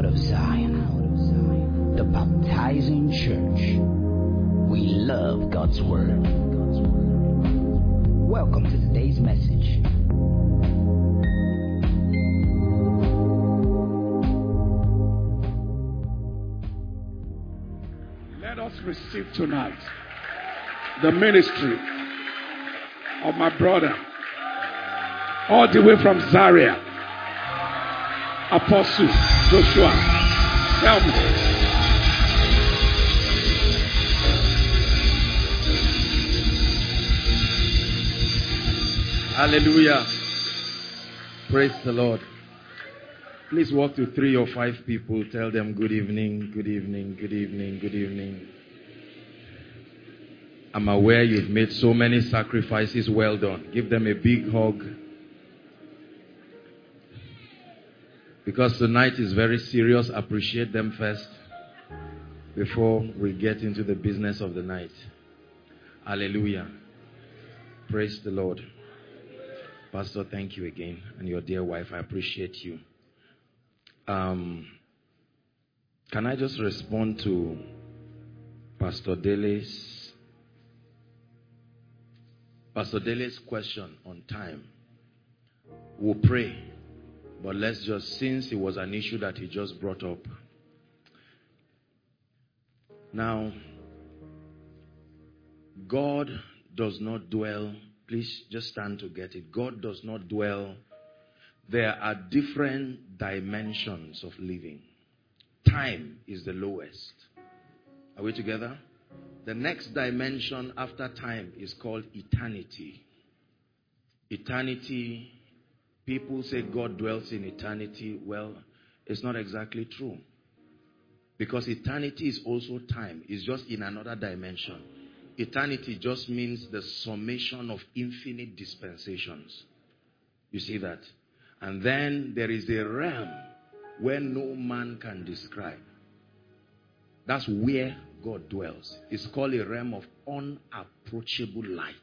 of Zion, the baptizing church. We love God's word. Welcome to today's message. Let us receive tonight the ministry of my brother, all the way from Zaria, Apostle Joshua Selman. Hallelujah. Praise the Lord. Please walk to 3 or 5 people. Tell them good evening, good evening, good evening, good evening. I'm aware you've made so many sacrifices. Well done. Give them a big hug. Because tonight is very serious. Appreciate them first before we get into the business of the night. Hallelujah. Praise the Lord. Pastor, thank you again. And your dear wife, I appreciate you. Can I just respond to Pastor Dele's question on time? We'll pray. But let's just, since it was an issue that he just brought up. Now, God does not dwell. Please just stand to get it. God does not dwell. There are different dimensions of living. Time is the lowest. Are we together? The next dimension after time is called eternity. Eternity, people say God dwells in eternity. Well, it's not exactly true. Because eternity is also time. It's just in another dimension. Eternity just means the summation of infinite dispensations. You see that? And then there is a realm where no man can describe. That's where God dwells. It's called a realm of unapproachable light.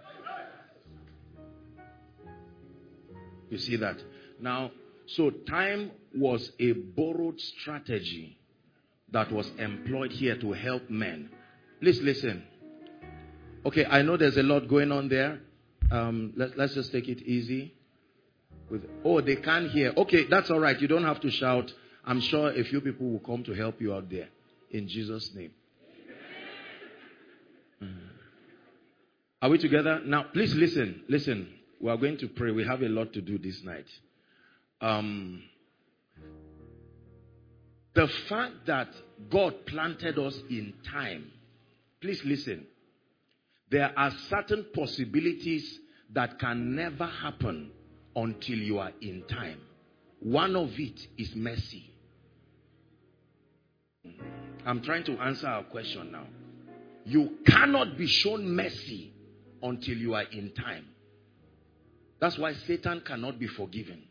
You see that? Now, so time was a borrowed strategy that was employed here to help men. Please listen. Okay, I know there's a lot going on there. Let's just take it easy. They can't hear. Okay, that's all right. You don't have to shout. I'm sure a few people will come to help you out there. In Jesus' name. Are we together? Now, please listen. Listen. We are going to pray. We have a lot to do this night. The fact that God planted us in time. Please listen. There are certain possibilities that can never happen until you are in time. One of it is mercy. I'm trying to answer our question now. You cannot be shown mercy until you are in time. That's why Satan cannot be forgiven.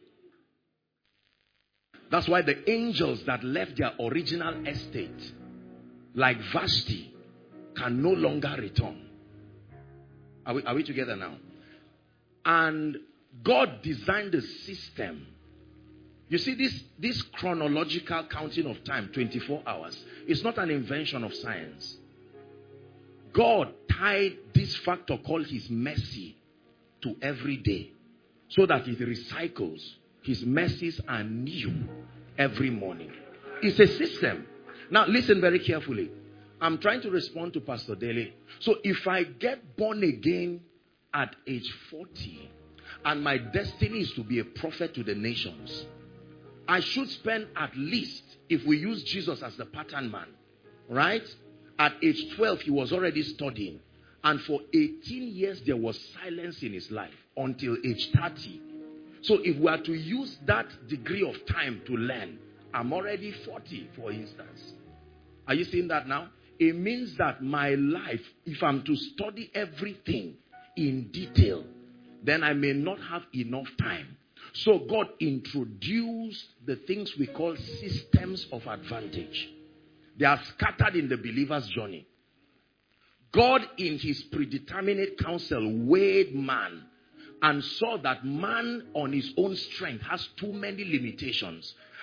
That's why the angels that left their original estate, like Vashti, can no longer return. Are we together now? And God designed a system. You see, this chronological counting of time, 24 hours, is not an invention of science. God tied this factor called his mercy to every day so that it recycles. His mercies are new every morning. It's a system. Now listen very carefully. I'm trying to respond to Pastor Dele. So if I get born again at age 40 and my destiny is to be a prophet to the nations, I should spend at least, if we use Jesus as the pattern man, right? At age 12, he was already studying. And for 18 years, there was silence in his life until age 30. So if we are to use that degree of time to learn, I'm already 40, for instance. Are you seeing that now? It means that my life, if I'm to study everything in detail, then I may not have enough time. So God introduced the things we call systems of advantage. They are scattered in the believer's journey. God in his predeterminate counsel weighed man and saw that man on his own strength has too many limitations.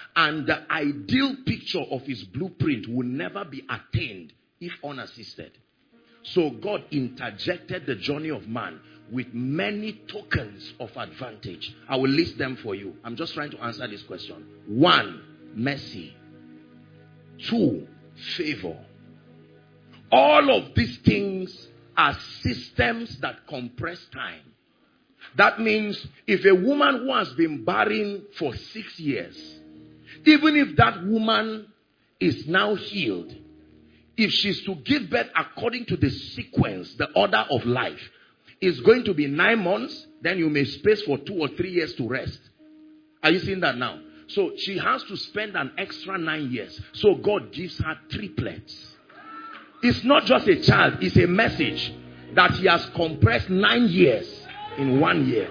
And the ideal picture of his blueprint will never be attained if unassisted. So God interjected the journey of man with many tokens of advantage. I will list them for you. I'm just trying to answer this question. 1, mercy. 2, favor. All of these things are systems that compress time. That means if a woman who has been barren for 6 years, even if that woman is now healed, if she's to give birth according to the sequence, the order of life, it's going to be 9 months, then you may space for 2 or 3 years to rest. Are you seeing that now? So she has to spend an extra 9 years. So God gives her triplets. It's not just a child, it's a message that he has compressed 9 years in 1 year.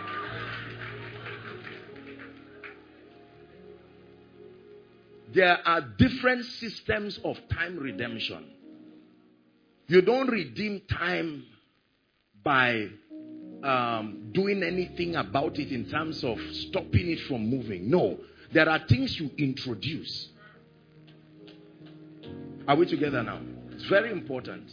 There are different systems of time redemption. You don't redeem time by doing anything about it in terms of stopping it from moving. No, there are things you introduce. Are we together now? It's very important.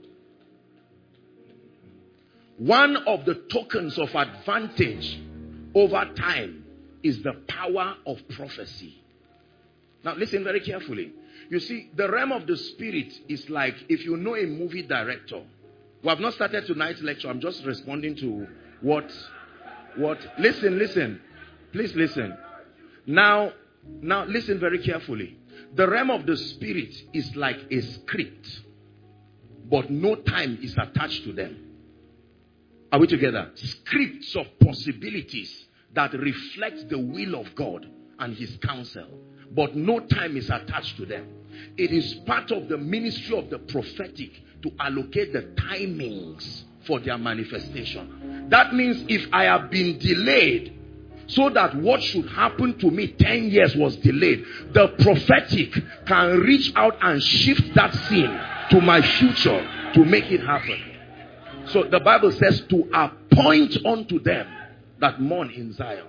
One of the tokens of advantage over time is the power of prophecy. Now listen very carefully. You see, the realm of the spirit is like, if you know a movie director. We have not started tonight's lecture. I'm just responding to what, listen. Please listen. Now listen very carefully. The realm of the spirit is like a script, but no time is attached to them. Are we together? Scripts of possibilities that reflect the will of God and his counsel, but no time is attached to them. It is part of the ministry of the prophetic to allocate the timings for their manifestation. That means if I have been delayed so that what should happen to me 10 years was delayed, the prophetic can reach out and shift that scene to my future to make it happen. So the Bible says to appoint unto them that mourn in Zion.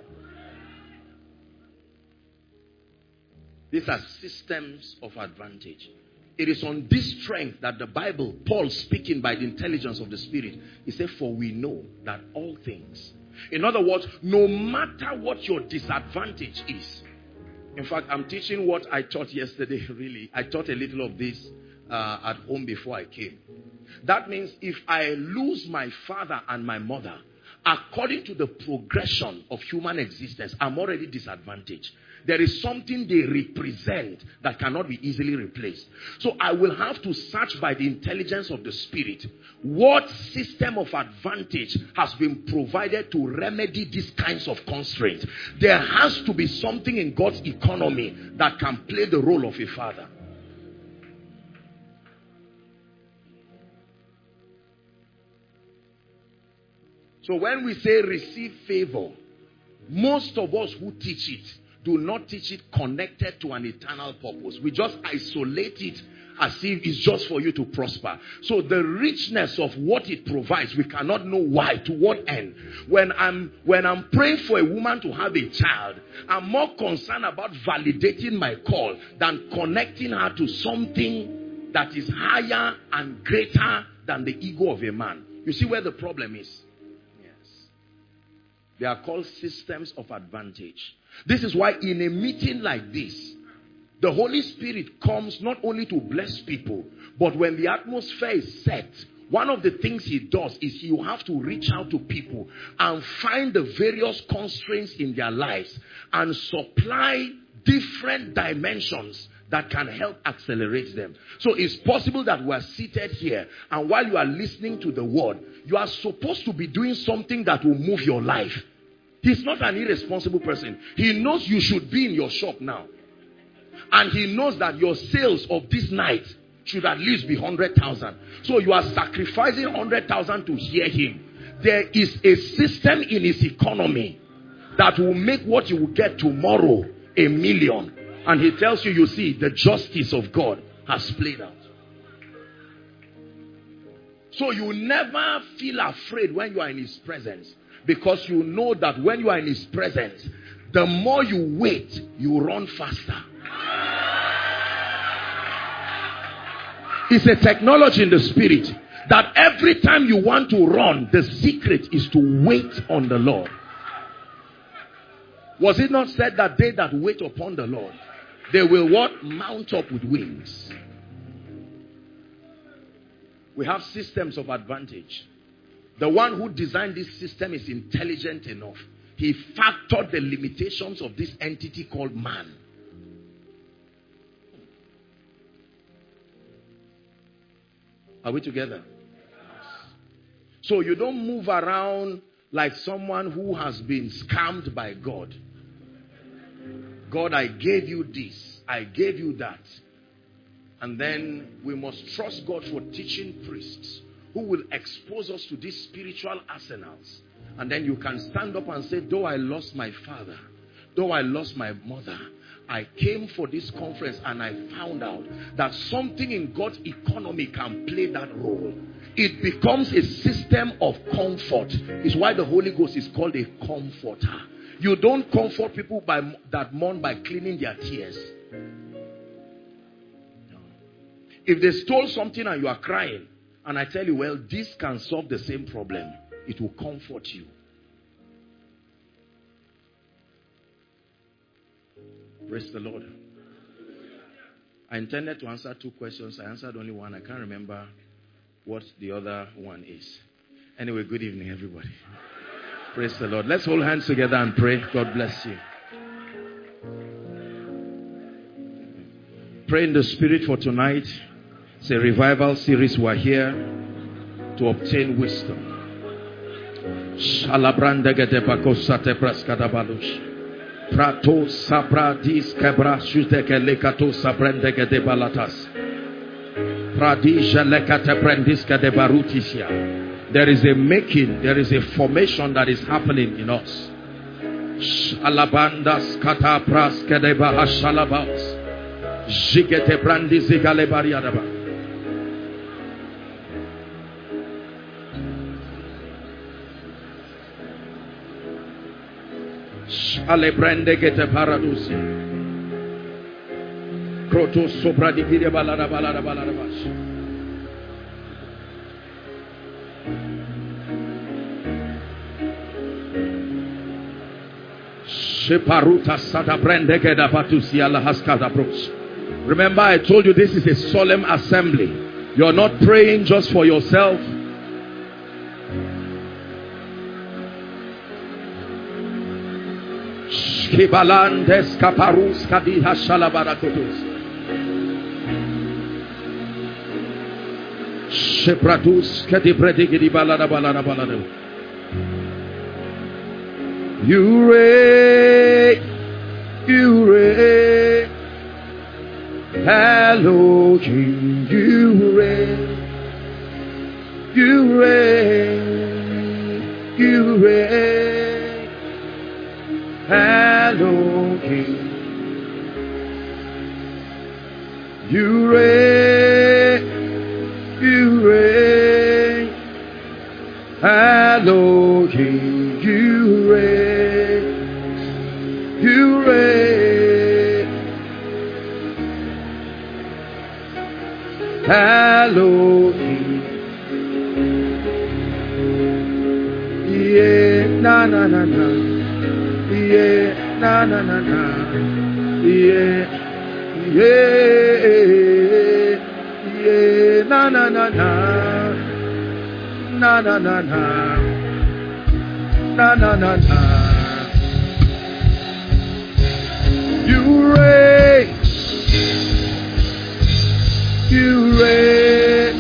These are systems of advantage. It is on this strength that the Bible, Paul speaking by the intelligence of the Spirit, he said, for we know that all things. In other words, no matter what your disadvantage is. In fact, I'm teaching what I taught yesterday, really. I taught a little of this at home before I came. That means if I lose my father and my mother, according to the progression of human existence, I'm already disadvantaged. There is something they represent that cannot be easily replaced. So I will have to search by the intelligence of the Spirit. What system of advantage has been provided to remedy these kinds of constraints? There has to be something in God's economy that can play the role of a father. So when we say receive favor, most of us who teach it do not teach it connected to an eternal purpose. We just isolate it as if it's just for you to prosper. So the richness of what it provides, we cannot know why, to what end. When I'm praying for a woman to have a child, I'm more concerned about validating my call than connecting her to something that is higher and greater than the ego of a man. You see where the problem is? They are called systems of advantage. This is why in a meeting like this, the Holy Spirit comes not only to bless people, but when the atmosphere is set, one of the things he does is you have to reach out to people and find the various constraints in their lives and supply different dimensions that can help accelerate them. So it's possible that we are seated here, and while you are listening to the word, you are supposed to be doing something that will move your life. He's not an irresponsible person. He knows you should be in your shop now. And he knows that your sales of this night should at least be 100,000. So you are sacrificing 100,000 to hear him. There is a system in his economy that will make what you will get tomorrow 1 million. And he tells you, you see, the justice of God has played out. So you never feel afraid when you are in his presence, because you know that when you are in his presence, the more you wait, you run faster. It's a technology in the spirit that every time you want to run, the secret is to wait on the Lord. Was it not said that they that wait upon the Lord, they will what? Mount up with wings. We have systems of advantage. The one who designed this system is intelligent enough. He factored the limitations of this entity called man. Are we together? So you don't move around like someone who has been scammed by God. God, I gave you this. I gave you that. And then we must trust God for teaching priests who will expose us to these spiritual arsenals. And then you can stand up and say, though I lost my father, though I lost my mother, I came for this conference and I found out that something in God's economy can play that role. It becomes a system of comfort. It's why the Holy Ghost is called a comforter. You don't comfort people that mourn by cleaning their tears. No. If they stole something and you are crying, and I tell you, well, this can solve the same problem, it will comfort you. Praise the Lord. I intended to answer 2 questions. I answered only one. I can't remember what the other one is. Anyway, good evening, everybody. Praise the Lord. Let's hold hands together and pray. God bless you. Pray in the spirit for tonight. It's a revival series. We're here to obtain wisdom. Prato sabradis kebra shuteke lekato sabrendeke de balatas. Pradija lekate brendiska de barutisia. There is a making, there is a formation that is happening in us. Alabandas kata praske de bahashalabas. Jigete brandizika lebariadaba. Alebrande gete paradusi. Kroto sobra di gide balada balada balada bash. Sheparuta sada brande geda patusi ala haskada bros. Remember, I told you this is a solemn assembly. You're not praying just for yourself. Kibalandes kaparus kadiha shalabarakotus. Shepratus kadibredigidi balada balada balada. You reign, you reign. Elohim, you reign, you reign, you reign. Elohim, you reign, you reign. Elohim, you reign, you reign. Elohim, yeah, na na na na. Yeah, na na na na. Yeah, yeah, yeah, na na na na. Na na na na. Na na na na. You reign, you reign.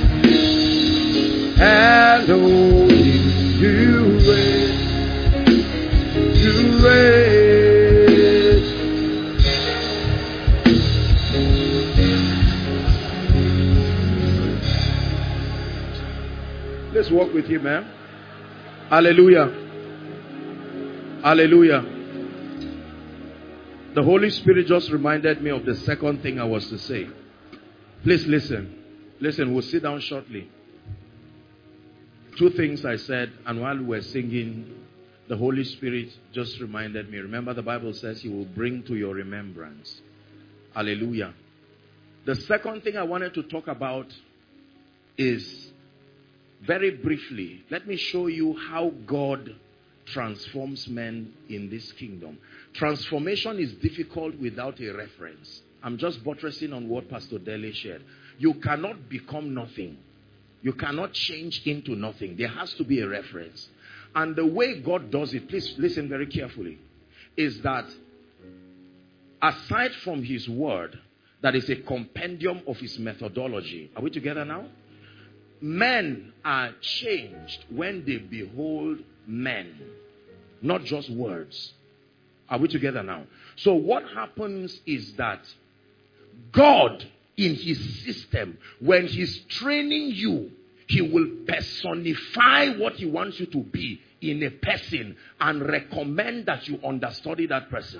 Elohim, you reign. Let's walk with him, man. Hallelujah. Hallelujah. The Holy Spirit just reminded me of the second thing I was to say. Please listen. Listen, we'll sit down shortly. 2 things I said, and while we were singing, The Holy Spirit just reminded me. Remember, the Bible says he will bring to your remembrance. Hallelujah. The second thing I wanted to talk about is, very briefly, let me show you how God transforms men in this kingdom. Transformation is difficult without a reference. I'm just buttressing on what Pastor Dele shared. You cannot become nothing. You cannot change into nothing. There has to be a reference. And the way God does it, please listen very carefully, is that aside from his word, that is a compendium of his methodology. Are we together now? Men are changed when they behold men, not just words. Are we together now? So what happens is that God, in his system, when he's training you, he will personify what he wants you to be in a person and recommend that you understudy that person.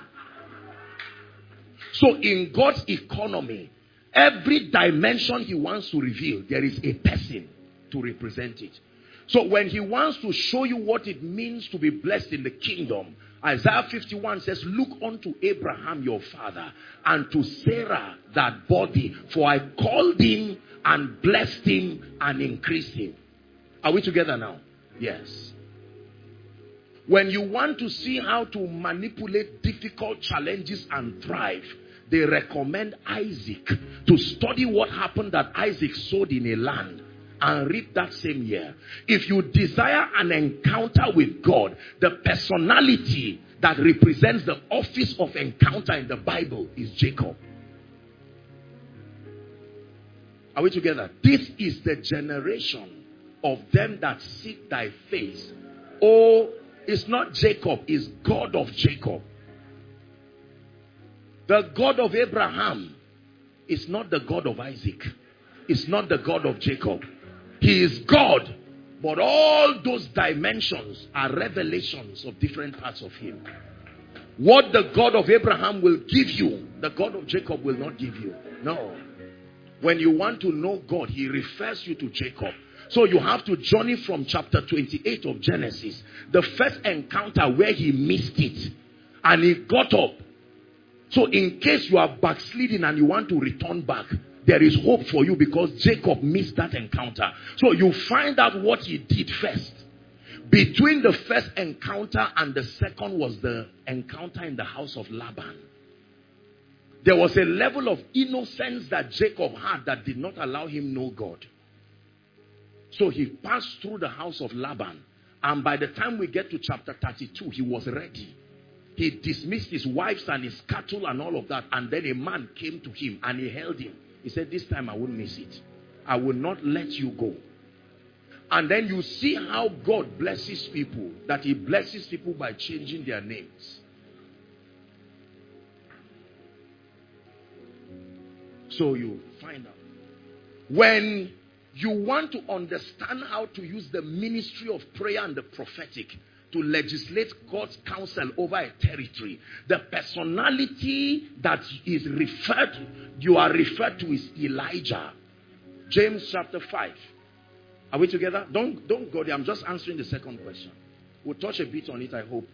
So in God's economy, every dimension he wants to reveal, there is a person to represent it. So when he wants to show you what it means to be blessed in the kingdom, Isaiah 51 says, look unto Abraham your father and to Sarah that body, for I called him and blessed him and increased him. Are we together now? Yes. When you want to see how to manipulate difficult challenges and thrive, they recommend Isaac to study what happened that Isaac sowed in a land and reap that same year. If you desire an encounter with God, the personality that represents the office of encounter in the Bible is Jacob. Are we together? This is the generation of them that seek thy face. Oh, it's not Jacob, it's God of Jacob. The God of Abraham is not the God of Isaac. It's not the God of Jacob. He is God, but all those dimensions are revelations of different parts of him. What the God of Abraham will give you, the God of Jacob will not give you. No. When you want to know God, he refers you to Jacob. So you have to journey from chapter 28 of Genesis, the first encounter where he missed it and he got up. So in case you are backsliding and you want to return back, there is hope for you because Jacob missed that encounter. So you find out what he did first. Between the first encounter and the second was the encounter in the house of Laban. There was a level of innocence that Jacob had that did not allow him know God. So he passed through the house of Laban. And by the time we get to chapter 32, he was ready. He dismissed his wives and his cattle and all of that. And then a man came to him and he held him. He said, this time I won't miss it. I will not let you go. And then you see how God blesses people. That he blesses people by changing their names. So you find out. When you want to understand how to use the ministry of prayer and the prophetic to legislate God's counsel over a territory, the personality that is referred, you are referred to is Elijah. James chapter 5. Are we together? Don't go there. I'm just answering the second question. We'll touch a bit on it, I hope.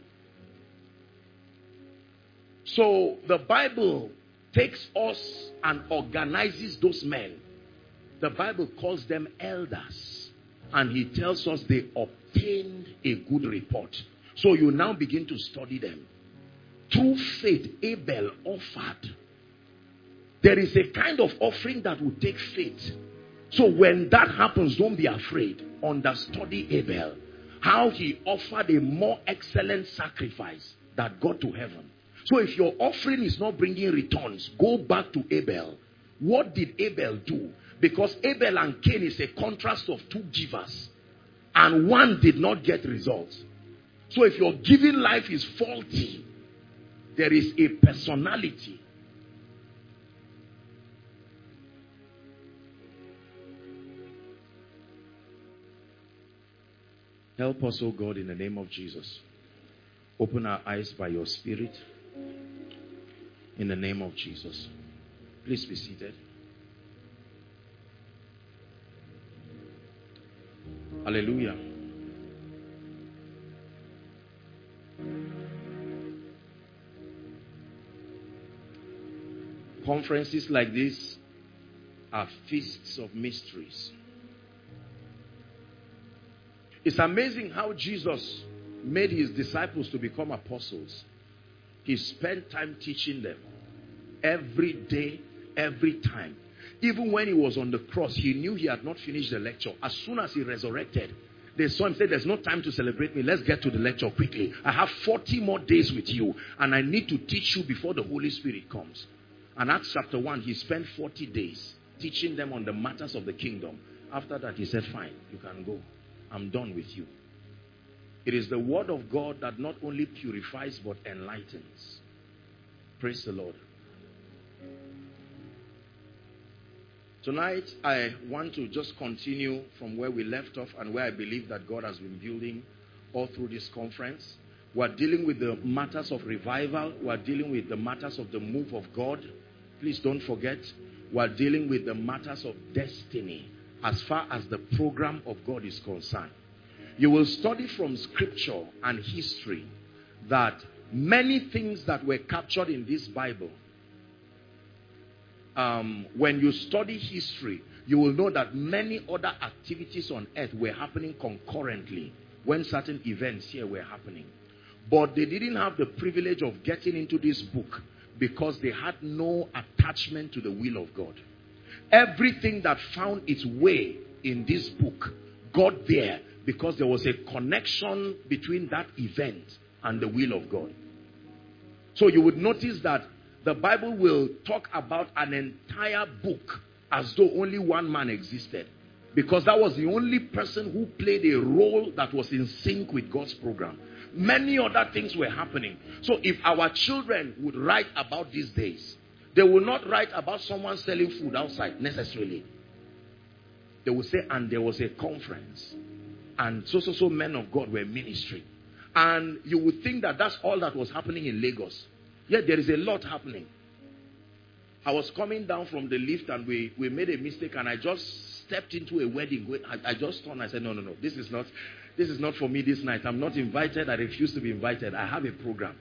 So the Bible takes us and organizes those men. The Bible calls them elders. And he tells us they obtained a good report. So you now begin to study them. Through faith, Abel offered. There is a kind of offering that will take faith. So when that happens, don't be afraid. Understudy Abel. How he offered a more excellent sacrifice that got to heaven. So if your offering is not bringing returns, go back to Abel. What did Abel do? Because Abel and Cain is a contrast of two givers. And one did not get results. So if your giving life is faulty, there is a personality. Help us, O God, in the name of Jesus. Open our eyes by your Spirit. In the name of Jesus. Please be seated. Hallelujah. Conferences like this are feasts of mysteries. It's amazing how Jesus made his disciples to become apostles. He spent time teaching them. Every day, every time. Even when he was on the cross, he knew he had not finished the lecture. As soon as he resurrected, they saw him say, there's no time to celebrate me. Let's get to the lecture quickly. I have 40 more days with you, and I need to teach you before the Holy Spirit comes. And Acts chapter 1, he spent 40 days teaching them on the matters of the kingdom. After that, he said, fine, you can go. I'm done with you. It is the word of God that not only purifies but enlightens. Praise the Lord. Tonight, I want to just continue from where we left off and where I believe that God has been building all through this conference. We're dealing with the matters of revival. We're dealing with the matters of the move of God. Please don't forget, we're dealing with the matters of destiny as far as the program of God is concerned. You will study from scripture and history that many things that were captured in this Bible, when you study history, you will know that many other activities on earth were happening concurrently when certain events here were happening. But they didn't have the privilege of getting into this book because they had no attachment to the will of God. Everything that found its way in this book got there because there was a connection between that event and the will of God. So you would notice that the Bible will talk about an entire book as though only one man existed, because that was the only person who played a role that was in sync with God's program. Many other things were happening. So if our children would write about these days, they will not write about someone selling food outside necessarily. They will say, and there was a conference, and so men of God were ministering. And you would think that that's all that was happening in Lagos. Yet there is a lot happening. I was coming down from the lift and we made a mistake, and I just stepped into a wedding. I just turned. I said, no, this is not for me this night. I'm not invited. I refuse to be invited. I have a program.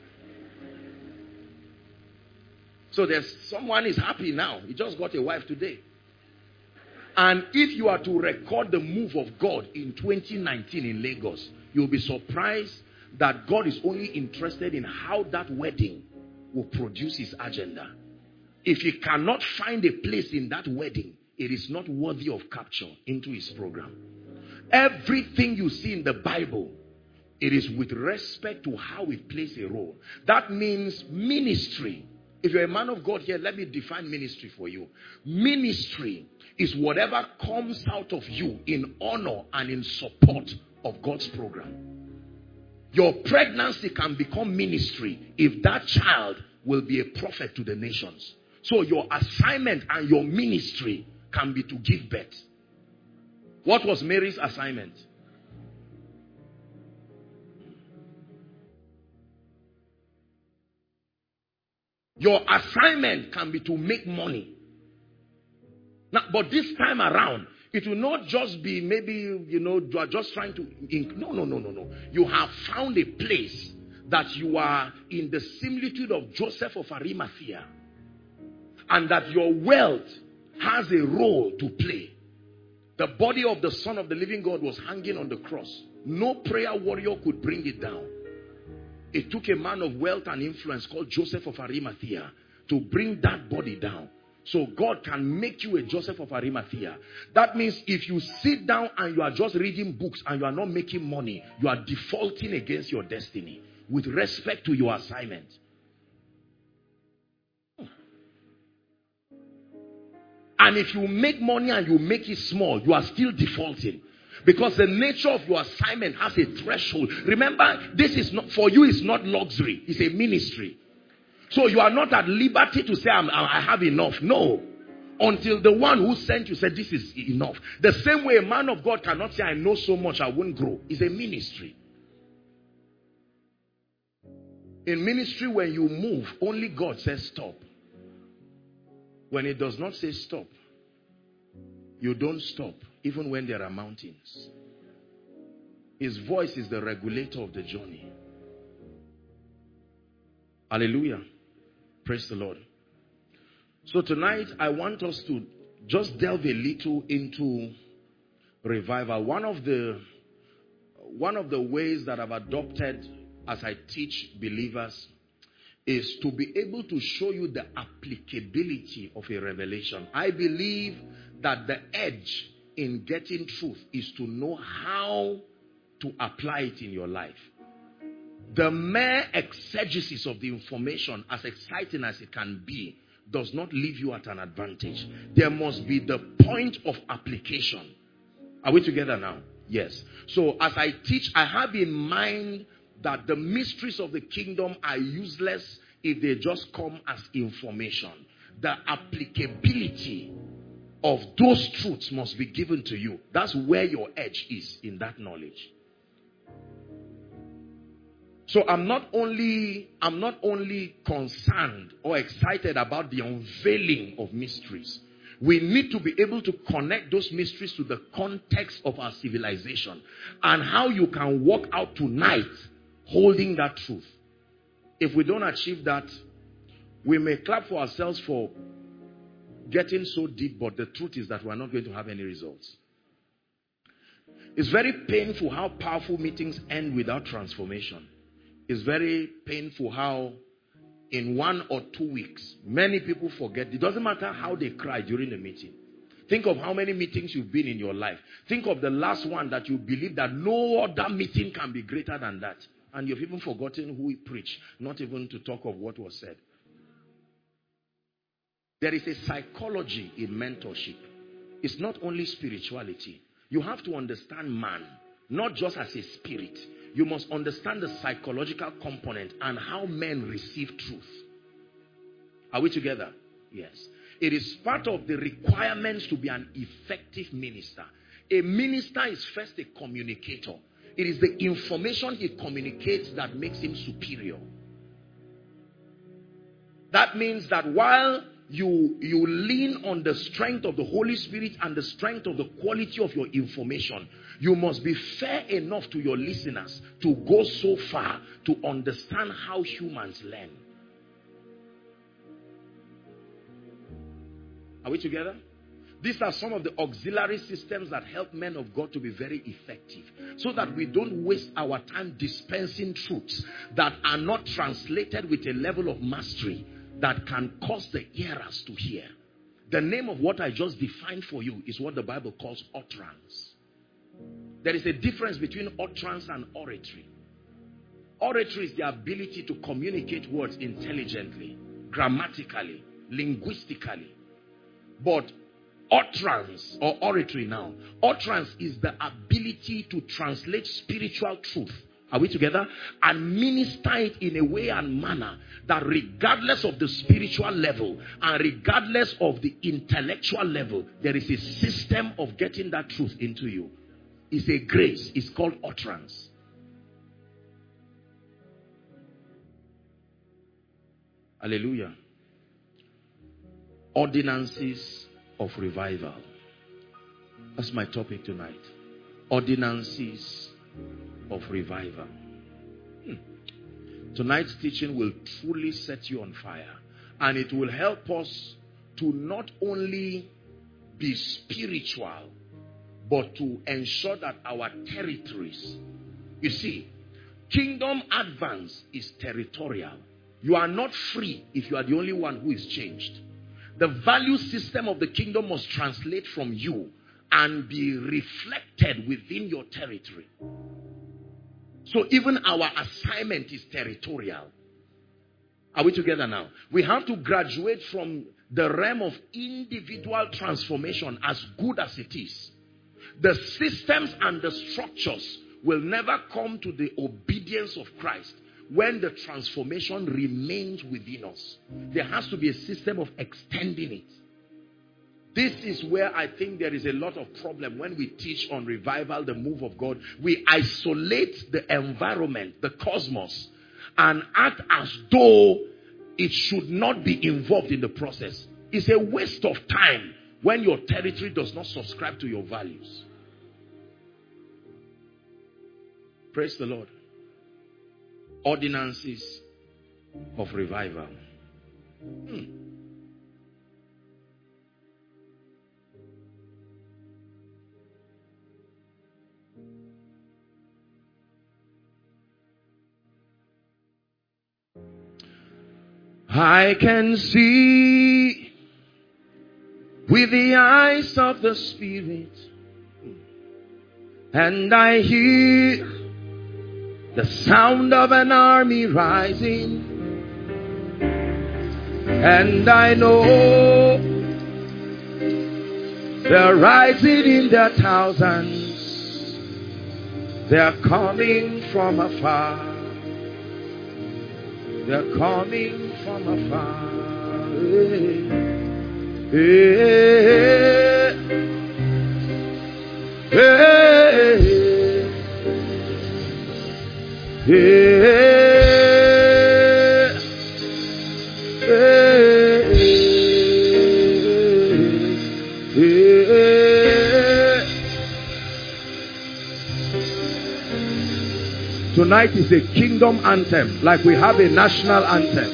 So there's someone is happy now. He just got a wife today. And if you are to record the move of God in 2019 in Lagos, you'll be surprised that God is only interested in how that wedding will produce his agenda. If he cannot find a place in that wedding, it is not worthy of capture into his program. Everything you see in the Bible, it is with respect to how it plays a role. That means ministry. If you're a man of God here, let me define ministry for you. Ministry is whatever comes out of you in honor and in support of God's program. Your pregnancy can become ministry if that child will be a prophet to the nations. So your assignment and your ministry can be to give birth. What was Mary's assignment? Your assignment can be to make money. Now, but this time around, it will not just be maybe, you are just trying to... No. You have found a place that you are in the similitude of Joseph of Arimathea. And that your wealth has a role to play. The body of the Son of the living God was hanging on the cross. No prayer warrior could bring it down. It took a man of wealth and influence called Joseph of Arimathea to bring that body down. So God can make you a Joseph of Arimathea. That means if you sit down and you are just reading books and you are not making money, you are defaulting against your destiny with respect to your assignment. And if you make money and you make it small, you are still defaulting. Because the nature of your assignment has a threshold. Remember, this is not, for you, it's not luxury. It's a ministry. So you are not at liberty to say, I have enough. No. Until the one who sent you said, this is enough. The same way a man of God cannot say, I know so much, I won't grow. It's a ministry. In ministry, when you move, only God says stop. When it does not say stop, you don't stop, even when there are mountains. His voice is the regulator of the journey. Hallelujah. Praise the Lord. So tonight, I want us to just delve a little into revival. One of the ways that I've adopted as I teach believers is to be able to show you the applicability of a revelation. I believe that the edge in getting truth is to know how to apply it in your life. The mere exegesis of the information, as exciting as it can be, does not leave you at an advantage. There must be the point of application. Are we together now? Yes. So as I teach, I have in mind that the mysteries of the kingdom are useless if they just come as information. The applicability of those truths must be given to you. That's where your edge is, in that knowledge. So I'm not only concerned or excited about the unveiling of mysteries. We need to be able to connect those mysteries to the context of our civilization and how you can walk out tonight holding that truth. If we don't achieve that, we may clap for ourselves for getting so deep, but the truth is that we're not going to have any results. It's very painful how powerful meetings end without transformation. It's very painful how in 1 or 2 weeks, many people forget. It doesn't matter how they cry during the meeting. Think of how many meetings you've been in your life. Think of the last one that you believe that no other meeting can be greater than that. And you've even forgotten who preached, not even to talk of what was said. There is a psychology in mentorship. It's not only spirituality. You have to understand man, not just as a spirit. You must understand the psychological component and how men receive truth. Are we together? Yes. It is part of the requirements to be an effective minister. A minister is first a communicator. It is the information he communicates that makes him superior. That means that while you lean on the strength of the Holy Spirit and the strength of the quality of your information, you must be fair enough to your listeners to go so far to understand how humans learn. Are we together? These are some of the auxiliary systems that help men of God to be very effective, so that we don't waste our time dispensing truths that are not translated with a level of mastery that can cause the hearers to hear. The name of what I just defined for you is what the Bible calls utterance. There is a difference between utterance and oratory. Oratory is the ability to communicate words intelligently, grammatically, linguistically. But utterance, or oratory now, utterance is the ability to translate spiritual truth. Are we together? And minister it in a way and manner that regardless of the spiritual level and regardless of the intellectual level, there is a system of getting that truth into you. It's a grace. It's called utterance. Hallelujah. Ordinances of revival. That's my topic tonight. Ordinances of revival. Tonight's teaching will truly set you on fire, and it will help us to not only be spiritual, but to ensure that our territories, you see, kingdom advance is territorial. You are not free if you are the only one who is changed. The value system of the kingdom must translate from you and be reflected within your territory. So even our assignment is territorial. Are we together now? We have to graduate from the realm of individual transformation, as good as it is. The systems and the structures will never come to the obedience of Christ when the transformation remains within us. There has to be a system of extending it. This is where I think there is a lot of problem when we teach on revival, the move of God. We isolate the environment, the cosmos, and act as though it should not be involved in the process. It's a waste of time when your territory does not subscribe to your values. Praise the Lord. Ordinances of revival. I can see with the eyes of the Spirit, and I hear the sound of an army rising, and I know they're rising in their thousands. They're coming from afar. They're coming from afar. Tonight is a kingdom anthem, like we have a national anthem.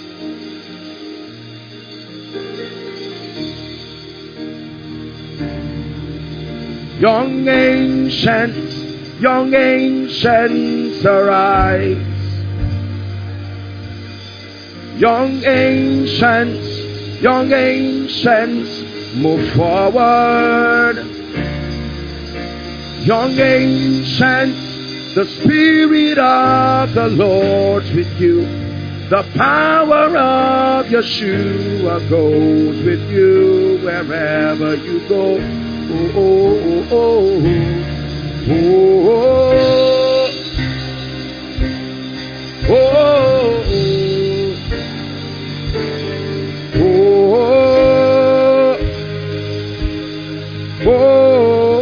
Young ancients arise. Young ancients move forward. Young ancients, the Spirit of the Lord's with you. The power of Yeshua goes with you wherever you go. Oh, oh, oh, oh, oh, oh, oh, oh,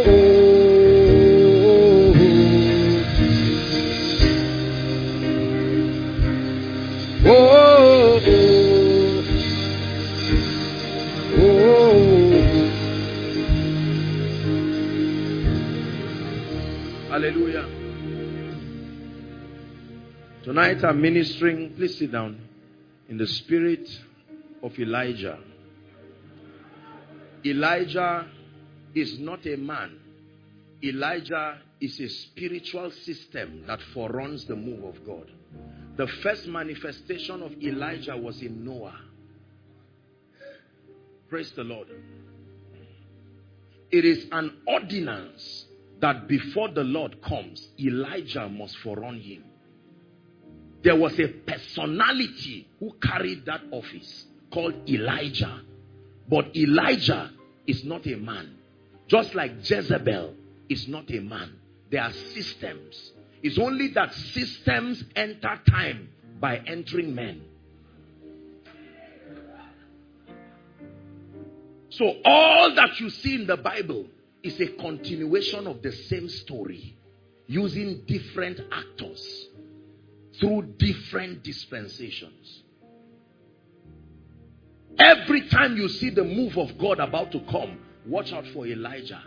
Hallelujah. Tonight I'm ministering, please sit down, in the spirit of Elijah. Elijah is not a man. Elijah is a spiritual system that foreruns the move of God. The first manifestation of Elijah was in Noah. Praise the Lord. It is an ordinance that before the Lord comes, Elijah must forerun him. There was a personality who carried that office called Elijah. But Elijah is not a man. Just like Jezebel is not a man. There are systems. It's only that systems enter time by entering men. So all that you see in the Bible is a continuation of the same story, using different actors through different dispensations. Every time you see the move of God about to come, watch out for Elijah.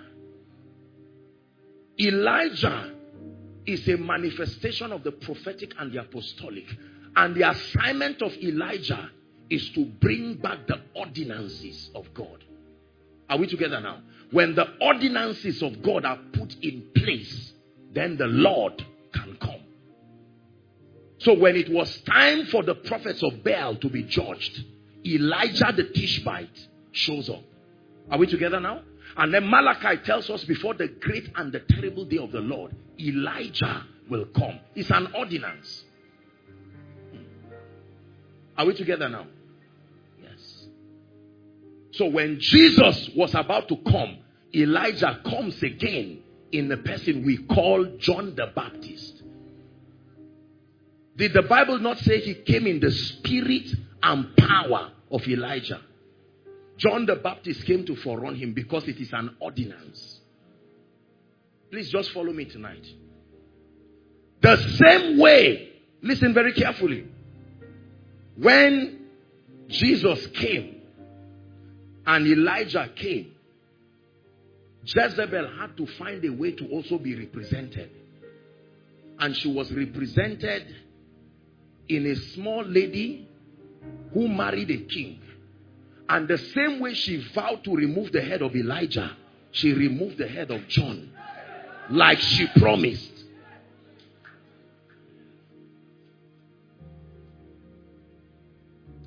Elijah is a manifestation of the prophetic and the apostolic. And the assignment of Elijah is to bring back the ordinances of God. Are we together now? When the ordinances of God are put in place, then the Lord can come. So when it was time for the prophets of Baal to be judged, Elijah the Tishbite shows up. Are we together now? And then Malachi tells us before the great and the terrible day of the Lord, Elijah will come. It's an ordinance. Are we together now? Yes. So when Jesus was about to come, Elijah comes again in the person we call John the Baptist. Did the Bible not say he came in the spirit and power of Elijah? John the Baptist came to forerun him because it is an ordinance. Please just follow me tonight. The same way, listen very carefully. When Jesus came and Elijah came, Jezebel had to find a way to also be represented. And she was represented in a small lady who married a king. And the same way she vowed to remove the head of Elijah, she removed the head of John, like she promised.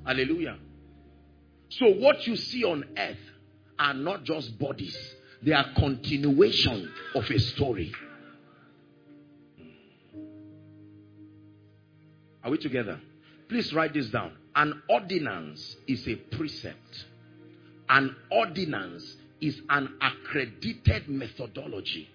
Hallelujah. So what you see on earth are not just bodies. They are continuation of a story. Are we together? Please write this down. An ordinance is a precept. An ordinance is an accredited methodology.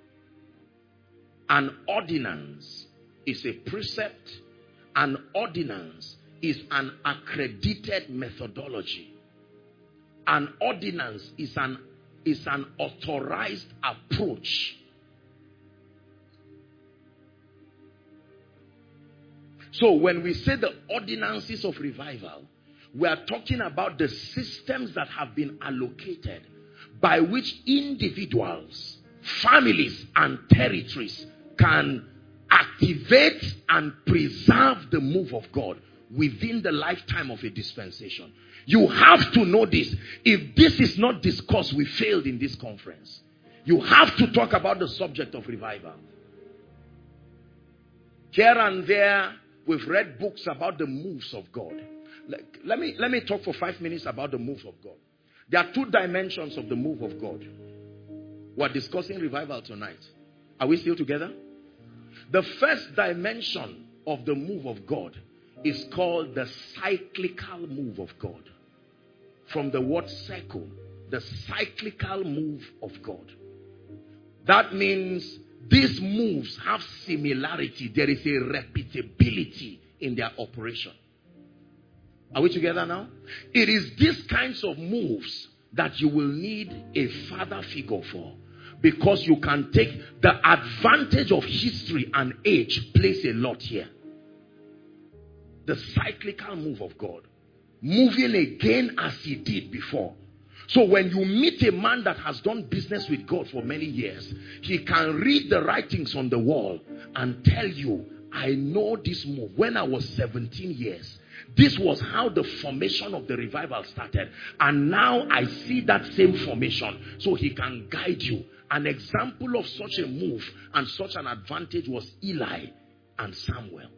An ordinance is a precept. An ordinance is an accredited methodology. An ordinance is an authorized approach. So when we say the ordinances of revival, we are talking about the systems that have been allocated by which individuals, families, and territories can activate and preserve the move of God within the lifetime of a dispensation. You have to know this. If this is not discussed, we failed in this conference. You have to talk about the subject of revival. Here and there, we've read books about the moves of God. Let me talk for 5 minutes about the move of God. There are 2 dimensions of the move of God. We're discussing revival tonight. Are we still together? The first dimension of the move of God is called the cyclical move of God. From the word cycle, the cyclical move of God. That means these moves have similarity. There is a repeatability in their operation. Are we together now? It is these kinds of moves that you will need a father figure for. Because you can take the advantage of history and age plays a lot here. The cyclical move of God. Moving again as he did before. So when you meet a man that has done business with God for many years, he can read the writings on the wall and tell you, I know this move. When I was 17 years, this was how the formation of the revival started. And now I see that same formation. So he can guide you. An example of such a move and such an advantage was Eli and Samuel.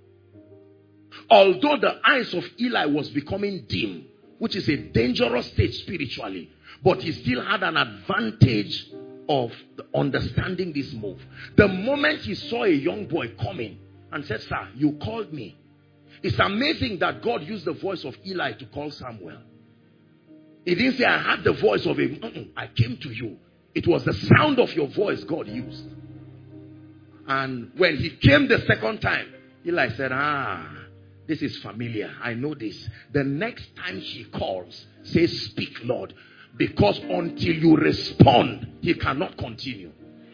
Although the eyes of Eli was becoming dim, which is a dangerous state spiritually, but he still had an advantage of understanding this move. The moment he saw a young boy coming and said, sir, you called me. It's amazing that God used the voice of Eli to call Samuel. He didn't say, I had the voice of a, I came to you. It was the sound of your voice God used. And when he came the second time, Eli said, this is familiar. I know this. The next time he calls, say, speak, Lord. Because until you respond, he cannot continue.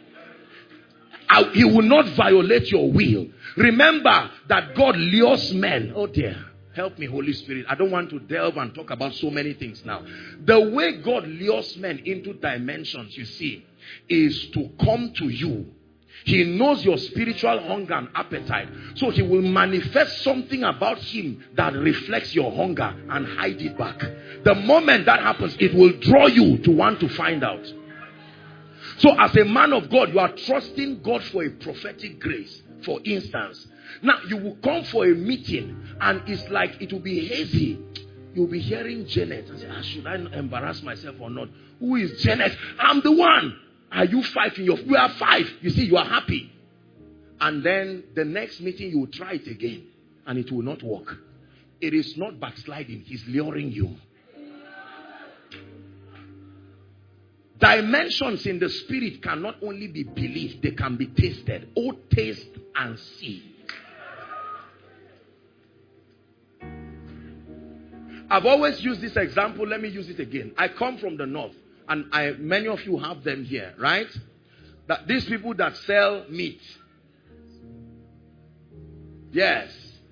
He will not violate your will. Remember that God lures men. Oh dear. Help me, Holy Spirit. I don't want to delve and talk about so many things now. The way God lures men into dimensions, you see, is to come to you. He knows your spiritual hunger and appetite. So he will manifest something about him that reflects your hunger and hide it back. The moment that happens, it will draw you to want to find out. So as a man of God, you are trusting God for a prophetic grace. For instance, now you will come for a meeting and it's like it will be hazy. You'll be hearing Janet and say, should I embarrass myself or not? Who is Janet? I'm the one. Are you 5 in your... We are 5. You see, you are happy. And then the next meeting you will try it again and it will not work. It is not backsliding. He's luring you. Dimensions in the spirit cannot only be believed, they can be tasted. Oh, taste and see. I've always used this example. Let me use it again. I come from the north, and many of you have them here, right? That these people that sell meat. Yes.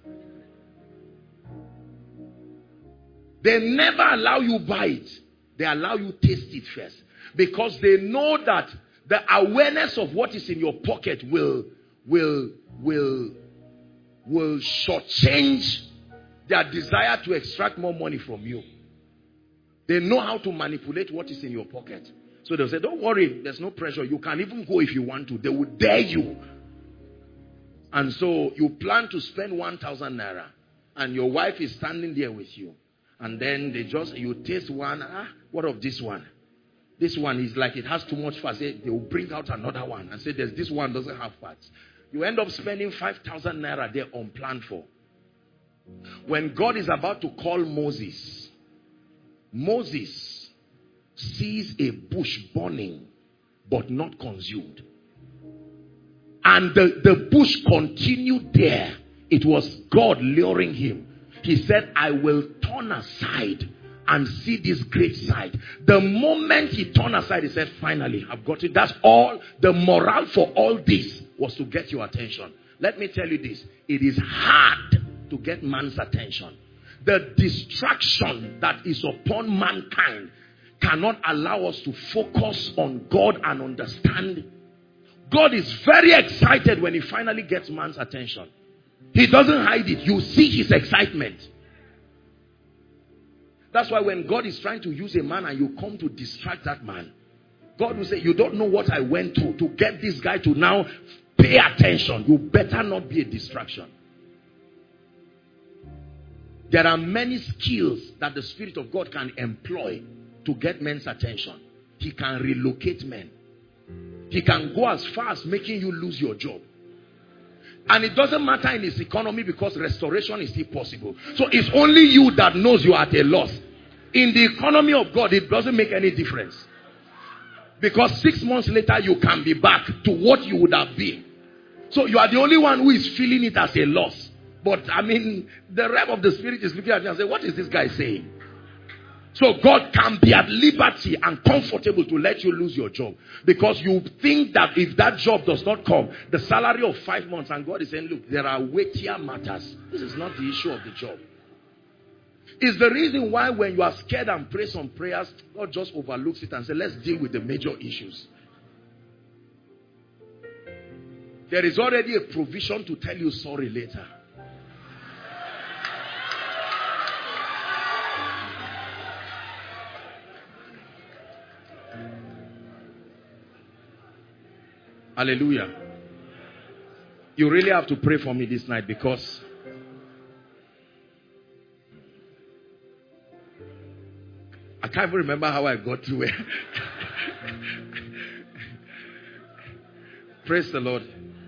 They never allow you buy it. They allow you taste it first. Because they know that the awareness of what is in your pocket will shortchange their desire to extract more money from you. They know how to manipulate what is in your pocket. So they'll say, don't worry, there's no pressure. You can even go if you want to. They will dare you. And so you plan to spend 1,000 naira. and your wife is standing there with you. And then you taste one. What of this one? This one is like it has too much fat. They will bring out another one and say, this one doesn't have fat. You end up spending 5,000 naira there unplanned for. When God is about to call Moses, Moses sees a bush burning but not consumed. And the bush continued there. It was God luring him. He said, I will turn aside and see this great sight. The moment he turned aside, he said, finally, I've got it. That's all. The morale for all this was to get your attention. Let me tell you this. It is hard to get man's attention. The distraction that is upon mankind cannot allow us to focus on God and understand. God is very excited when he finally gets man's attention. He doesn't hide it. You see his excitement. That's why when God is trying to use a man and you come to distract that man, God will say, you don't know what I went through to get this guy to now pay attention. You better not be a distraction. There are many skills that the Spirit of God can employ to get men's attention. He can relocate men. He can go as far as making you lose your job. And it doesn't matter in his economy because restoration is still possible. So it's only you that knows you are at a loss. In the economy of God, it doesn't make any difference. Because 6 months later, you can be back to what you would have been. So you are the only one who is feeling it as a loss. But I mean, the realm of the Spirit is looking at you and saying, what is this guy saying? So God can be at liberty and comfortable to let you lose your job. Because you think that if that job does not come, the salary of 5 months, and God is saying, look, there are weightier matters. This is not the issue of the job. It's the reason why when you are scared and pray some prayers, God just overlooks it and says, let's deal with the major issues. There is already a provision to tell you sorry later. Hallelujah. You really have to pray for me this night because I can't even remember how I got to where. Praise the Lord.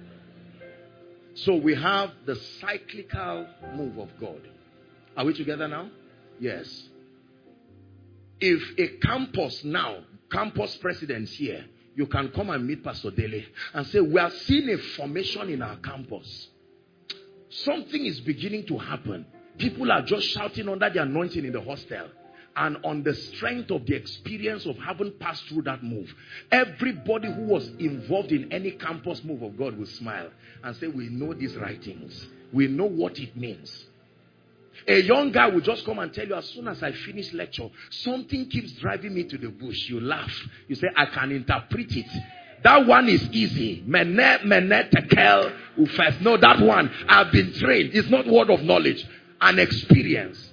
So we have the cyclical move of God. Are we together now? Yes. If a campus president here, you can come and meet Pastor Dele and say, we are seeing a formation in our campus. Something is beginning to happen. People are just shouting under the anointing in the hostel. And on the strength of the experience of having passed through that move, everybody who was involved in any campus move of God will smile and say, we know these writings. We know what it means. A young guy will just come and tell you, as soon as I finish lecture, something keeps driving me to the bush. You laugh. You say, I can interpret it. That one is easy. Tekel, ufes. No, that one, I've been trained. It's not word of knowledge. An experience.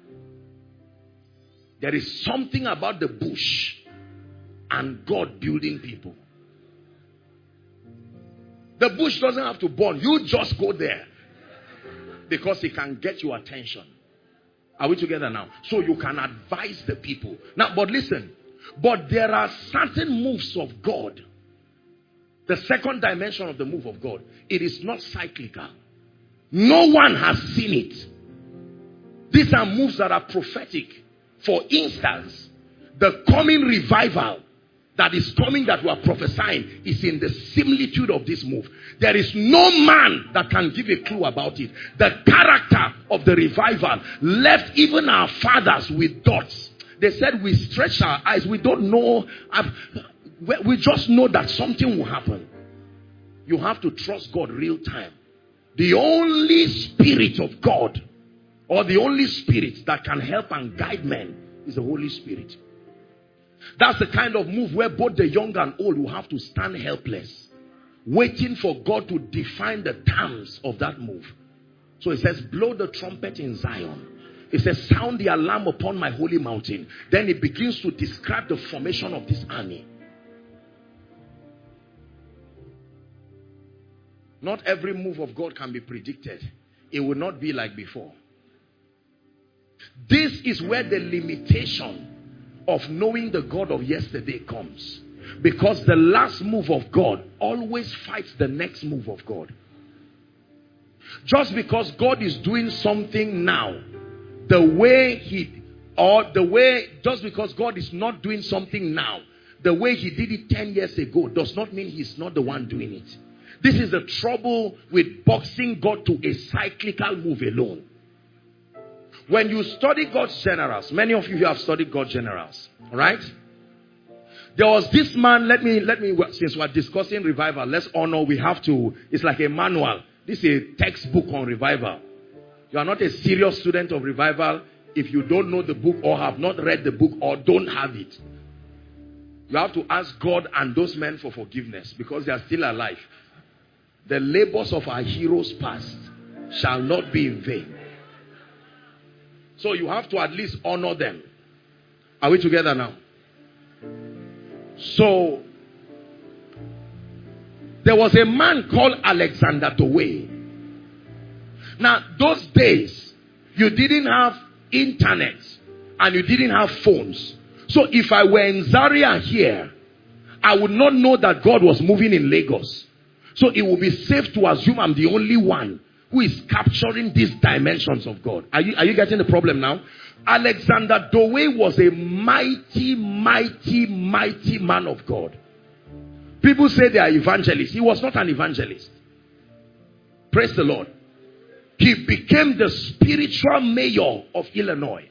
There is something about the bush and God building people. The bush doesn't have to burn. You just go there. Because it can get your attention. Are we together now? So you can advise the people. Now, but listen. But there are certain moves of God. The second dimension of the move of God. It is not cyclical. No one has seen it. These are moves that are prophetic. For instance, the coming revival that is coming that we are prophesying is in the similitude of this move. There is no man that can give a clue about it. The character of the revival left even our fathers with dots. They said we stretch our eyes. We don't know. We just know that something will happen. You have to trust God real time. The only Spirit of God, or the only Spirit that can help and guide men, is the Holy Spirit. That's the kind of move where both the young and old will have to stand helpless, waiting for God to define the terms of that move. So it says, blow the trumpet in Zion. It says, sound the alarm upon my holy mountain. Then it begins to describe the formation of this army. Not every move of God can be predicted. It will not be like before. This is where the limitation of knowing the God of yesterday comes. Because the last move of God always fights the next move of God. Just because God is doing something now, just because God is not doing something now, the way he did it 10 years ago, does not mean he's not the one doing it. This is the trouble with boxing God to a cyclical move alone. When you study God's generals, many of you have studied God's generals, right? There was this man, let me, since we're discussing revival, let's honor, it's like a manual. This is a textbook on revival. You are not a serious student of revival if you don't know the book or have not read the book or don't have it. You have to ask God and those men for forgiveness because they are still alive. The labors of our heroes past shall not be in vain. So you have to at least honor them. Are we together now? So, there was a man called Alexander Dowie. Now, those days, you didn't have internet and you didn't have phones. So, if I were in Zaria here, I would not know that God was moving in Lagos. So, it would be safe to assume I'm the only one who is capturing these dimensions of God. Are you getting the problem now? Alexander Dowie was a mighty, mighty, mighty man of God. People say they are evangelists. He was not an evangelist. Praise the Lord. He became the spiritual mayor of Illinois.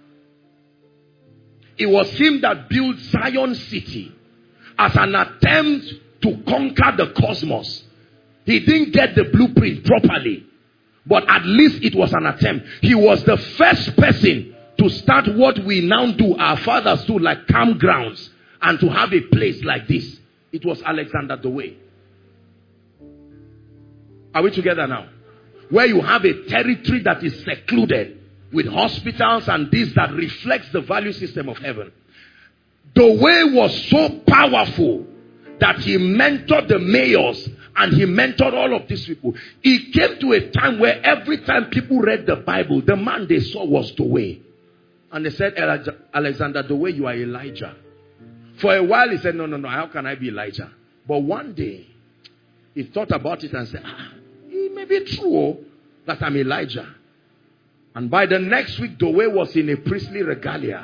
It was him that built Zion City as an attempt to conquer the cosmos. He didn't get the blueprint properly, but at least it was an attempt. He was the first person to start what we now do, our fathers do, like campgrounds, and to have a place like this. It was Alexander Dowie. Are we together now? Where you have a territory that is secluded with hospitals and this that reflects the value system of heaven. Dowie was so powerful that he mentored the mayors and he mentored all of these people. It came to a time where every time people read the Bible, the man they saw was Dowie. And they said, Alexander Dowie, you are Elijah. For a while he said, no, how can I be Elijah? But one day, he thought about it and said, it may be true that I'm Elijah. And by the next week, Dowie was in a priestly regalia.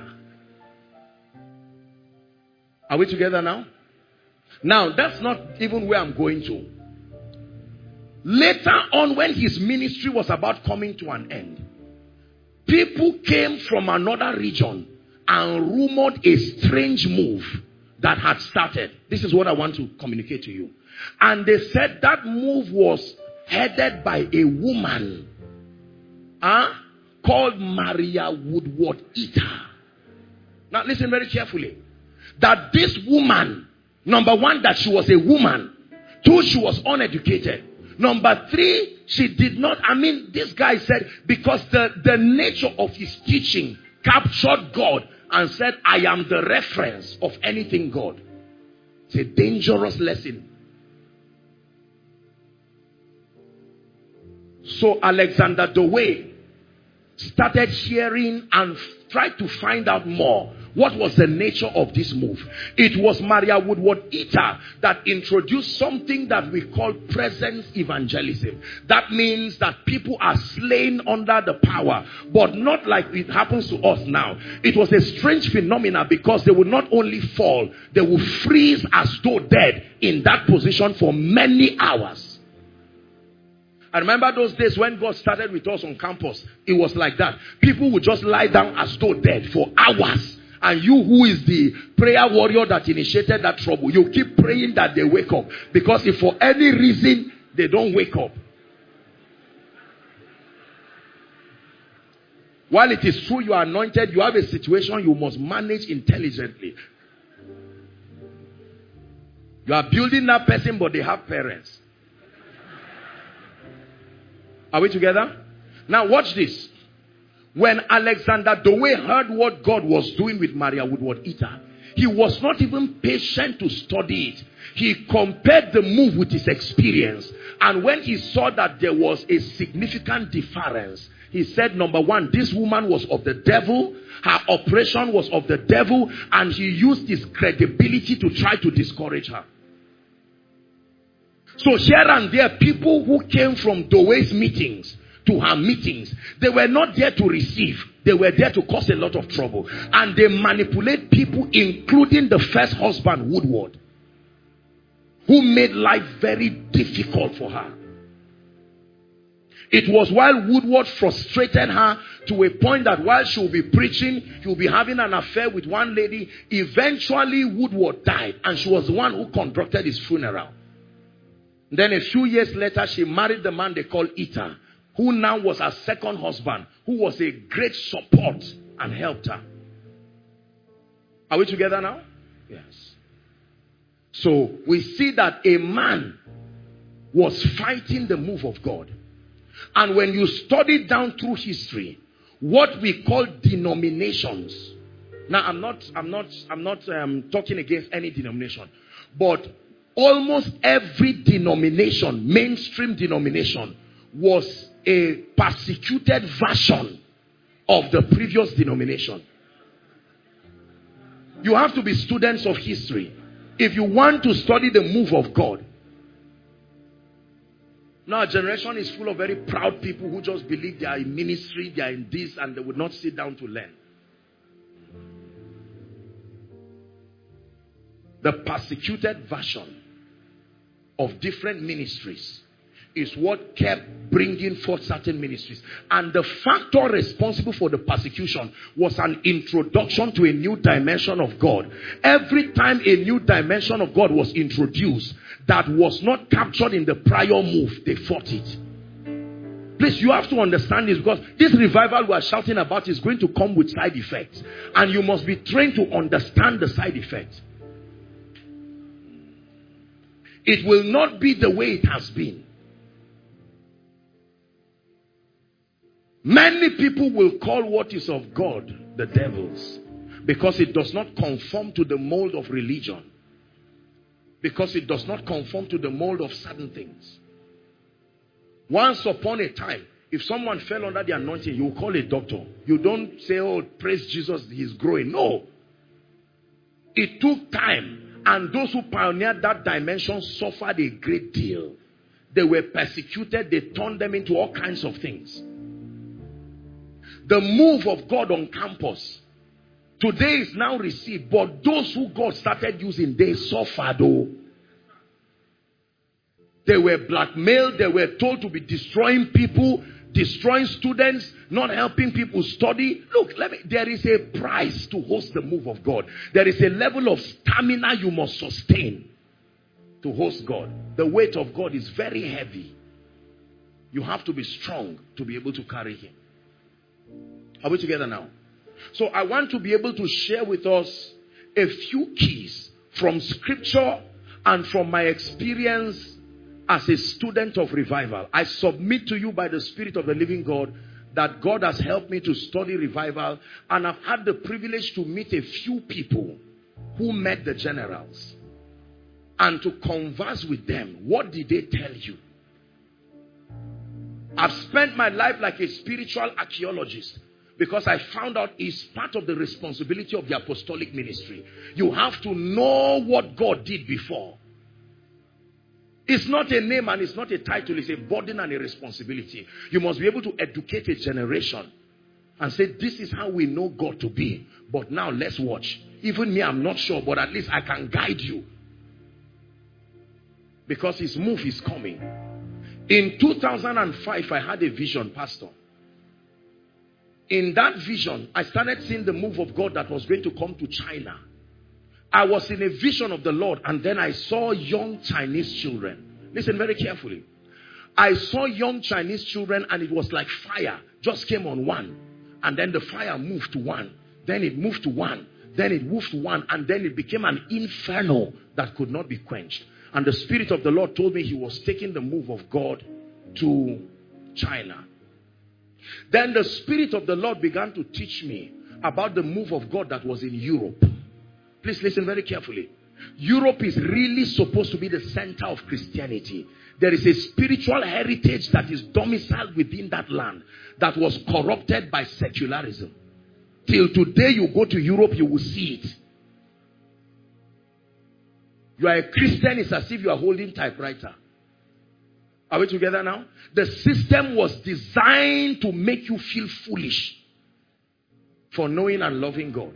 Are we together now? Now, that's not even where I'm going to. Later on, when his ministry was about coming to an end, people came from another region and rumored a strange move that had started. This is what I want to communicate to you. And they said that move was headed by a woman called Maria Woodward Eater. Now listen very carefully. That this woman, number one, that she was a woman. Two, she was uneducated. Number three, she did not, this guy said, because the nature of his teaching captured God and said, I am the reference of anything God. It's a dangerous lesson. So Alexander Dowie started hearing and tried to find out more. What was the nature of this move? It was Maria Woodward Eater that introduced something that we call presence evangelism. That means that people are slain under the power, but not like it happens to us now. It was a strange phenomenon because they would not only fall, they would freeze as though dead in that position for many hours. I remember those days when God started with us on campus. It was like that. People would just lie down as though dead for hours. And you, who is the prayer warrior that initiated that trouble, you keep praying that they wake up. Because if for any reason they don't wake up. While it is true you are anointed, you have a situation you must manage intelligently. You are building that person, but they have parents. Are we together? Now watch this. When Alexander Dowie heard what God was doing with Maria Woodward Eater, he was not even patient to study it. He compared the move with his experience. And when he saw that there was a significant difference, He said, number one, this woman was of the devil. Her operation was of the devil. And he used his credibility to try to discourage her. So here and there, people who came from Doe's meetings to her meetings, they were not there to receive. They were there to cause a lot of trouble. And they manipulate people, including the first husband, Woodward, who made life very difficult for her. It was while Woodward frustrated her to a point that while she will be preaching, he will be having an affair with one lady. Eventually, Woodward died, and she was the one who conducted his funeral. Then a few years later, she married the man they call Ita, who now was her second husband, who was a great support and helped her. Are we together now? Yes. So we see that a man was fighting the move of God. And when you study down through history, what we call denominations. Now I'm not talking against any denomination, but almost every denomination, mainstream denomination, was a persecuted version of the previous denomination. You have to be students of history if you want to study the move of God. Now, our generation is full of very proud people who just believe they are in ministry, they are in this, and they would not sit down to learn. The persecuted version of different ministries is what kept bringing forth certain ministries. And the factor responsible for the persecution was an introduction to a new dimension of God. Every time a new dimension of God was introduced that was not captured in the prior move, they fought it. Please, you have to understand this, because this revival we are shouting about is going to come with side effects. And you must be trained to understand the side effects. It will not be the way it has been. Many people will call what is of God the devil's, because it does not conform to the mold of religion. Because it does not conform to the mold of certain things. Once upon a time, if someone fell under the anointing, you call a doctor. You don't say, oh, praise Jesus, he's growing. No. It took time. And those who pioneered that dimension suffered a great deal. They were persecuted. They turned them into all kinds of things. The move of God on campus today is now received, but those who God started using, they suffered. Oh, they were blackmailed. They were told to be destroying people, destroying students, not helping people study. Look, there is a price to host the move of God. There is a level of stamina you must sustain to host God. The weight of God is very heavy. You have to be strong to be able to carry him. Are we together now? So I want to be able to share with us a few keys from scripture and from my experience as a student of revival. I submit to you by the Spirit of the living God that God has helped me to study revival, and I've had the privilege to meet a few people who met the generals and to converse with them. What did they tell you? I've spent my life like a spiritual archaeologist, because I found out it's part of the responsibility of the apostolic ministry. You have to know what God did before. It's not a name and it's not a title. It's a burden and a responsibility. You must be able to educate a generation and say, this is how we know God to be. But now let's watch. Even me, I'm not sure, but at least I can guide you. Because his move is coming. In 2005, I had a vision, Pastor. In that vision, I started seeing the move of God that was going to come to China. I was in a vision of the Lord, and then I saw young Chinese children. Listen very carefully. I saw young Chinese children, and it was like fire just came on one. And then the fire moved to one. Then it moved to one. Then it moved to one. And then it became an inferno that could not be quenched. And the Spirit of the Lord told me he was taking the move of God to China. Then the Spirit of the Lord began to teach me about the move of God that was in Europe. Please listen very carefully. Europe is really supposed to be the center of Christianity. There is a spiritual heritage that is domiciled within that land that was corrupted by secularism. Till today, you go to Europe, you will see it. You are a Christian, it's as if you are holding typewriter. Are we together now? The system was designed to make you feel foolish for knowing and loving God.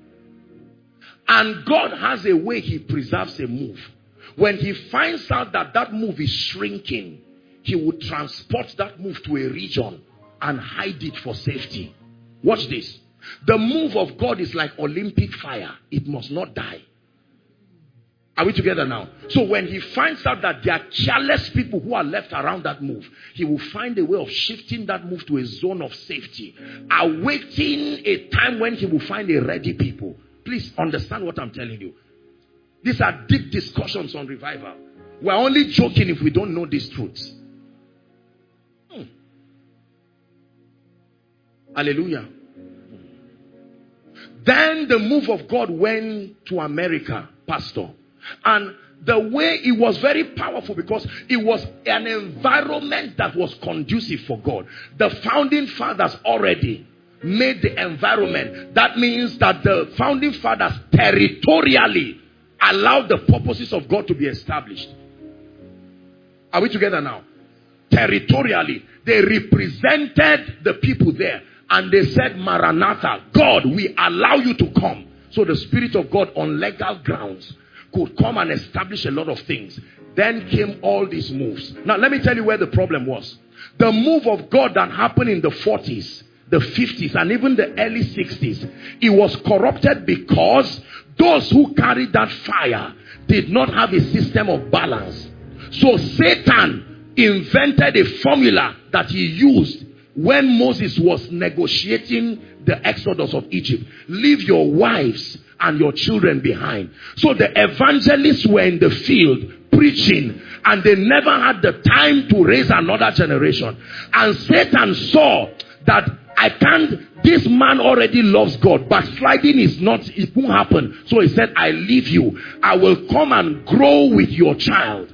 And God has a way He preserves a move. When He finds out that that move is shrinking, He will transport that move to a region and hide it for safety. Watch this. The move of God is like Olympic fire. It must not die. Are we together now? So when He finds out that there are careless people who are left around that move, He will find a way of shifting that move to a zone of safety, awaiting a time when He will find a ready people. Please understand what I'm telling you. These are deep discussions on revival. We're only joking if we don't know these truths. Hallelujah. Then the move of God went to America, Pastor. And the way it was very powerful because it was an environment that was conducive for God. The founding fathers already made the environment. That means that the founding fathers territorially allowed the purposes of God to be established. Are we together now? Territorially, they represented the people there. And they said, Maranatha, God, we allow you to come. So the Spirit of God on legal grounds could come and establish a lot of things. Then came all these moves. Now let me tell you where the problem was. The move of God that happened in the 40s, the 50s, and even the early 60s, it was corrupted because those who carried that fire did not have a system of balance. So Satan invented a formula that he used when Moses was negotiating the exodus of Egypt. Leave your wives and your children behind. So the evangelists were in the field preaching, and they never had the time to raise another generation. And Satan saw that this man already loves God. Backsliding is not, it won't happen. So he said, I leave you. I will come and grow with your child.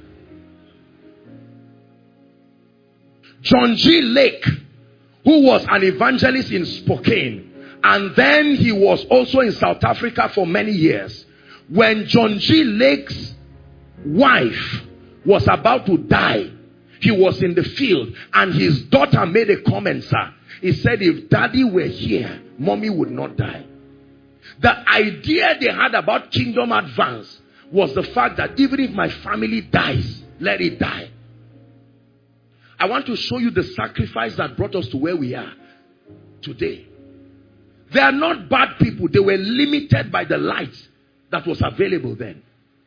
John G. Lake, who was an evangelist in Spokane, and then he was also in South Africa for many years. When John G. Lake's wife was about to die, he was in the field, and his daughter made a comment, sir. He said, if daddy were here, mommy would not die. The idea they had about kingdom advance was the fact that even if my family dies, let it die. I want to show you the sacrifice that brought us to where we are today. They are not bad people. They were limited by the light that was available then.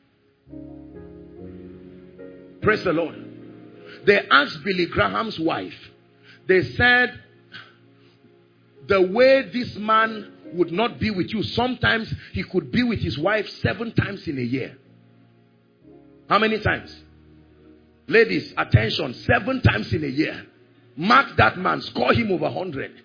Praise the Lord. They asked Billy Graham's wife. They said, the way this man would not be with you, sometimes he could be with his wife 7 times in a year. How many times? Ladies, attention, 7 times in a year. Mark that man, score him over 100.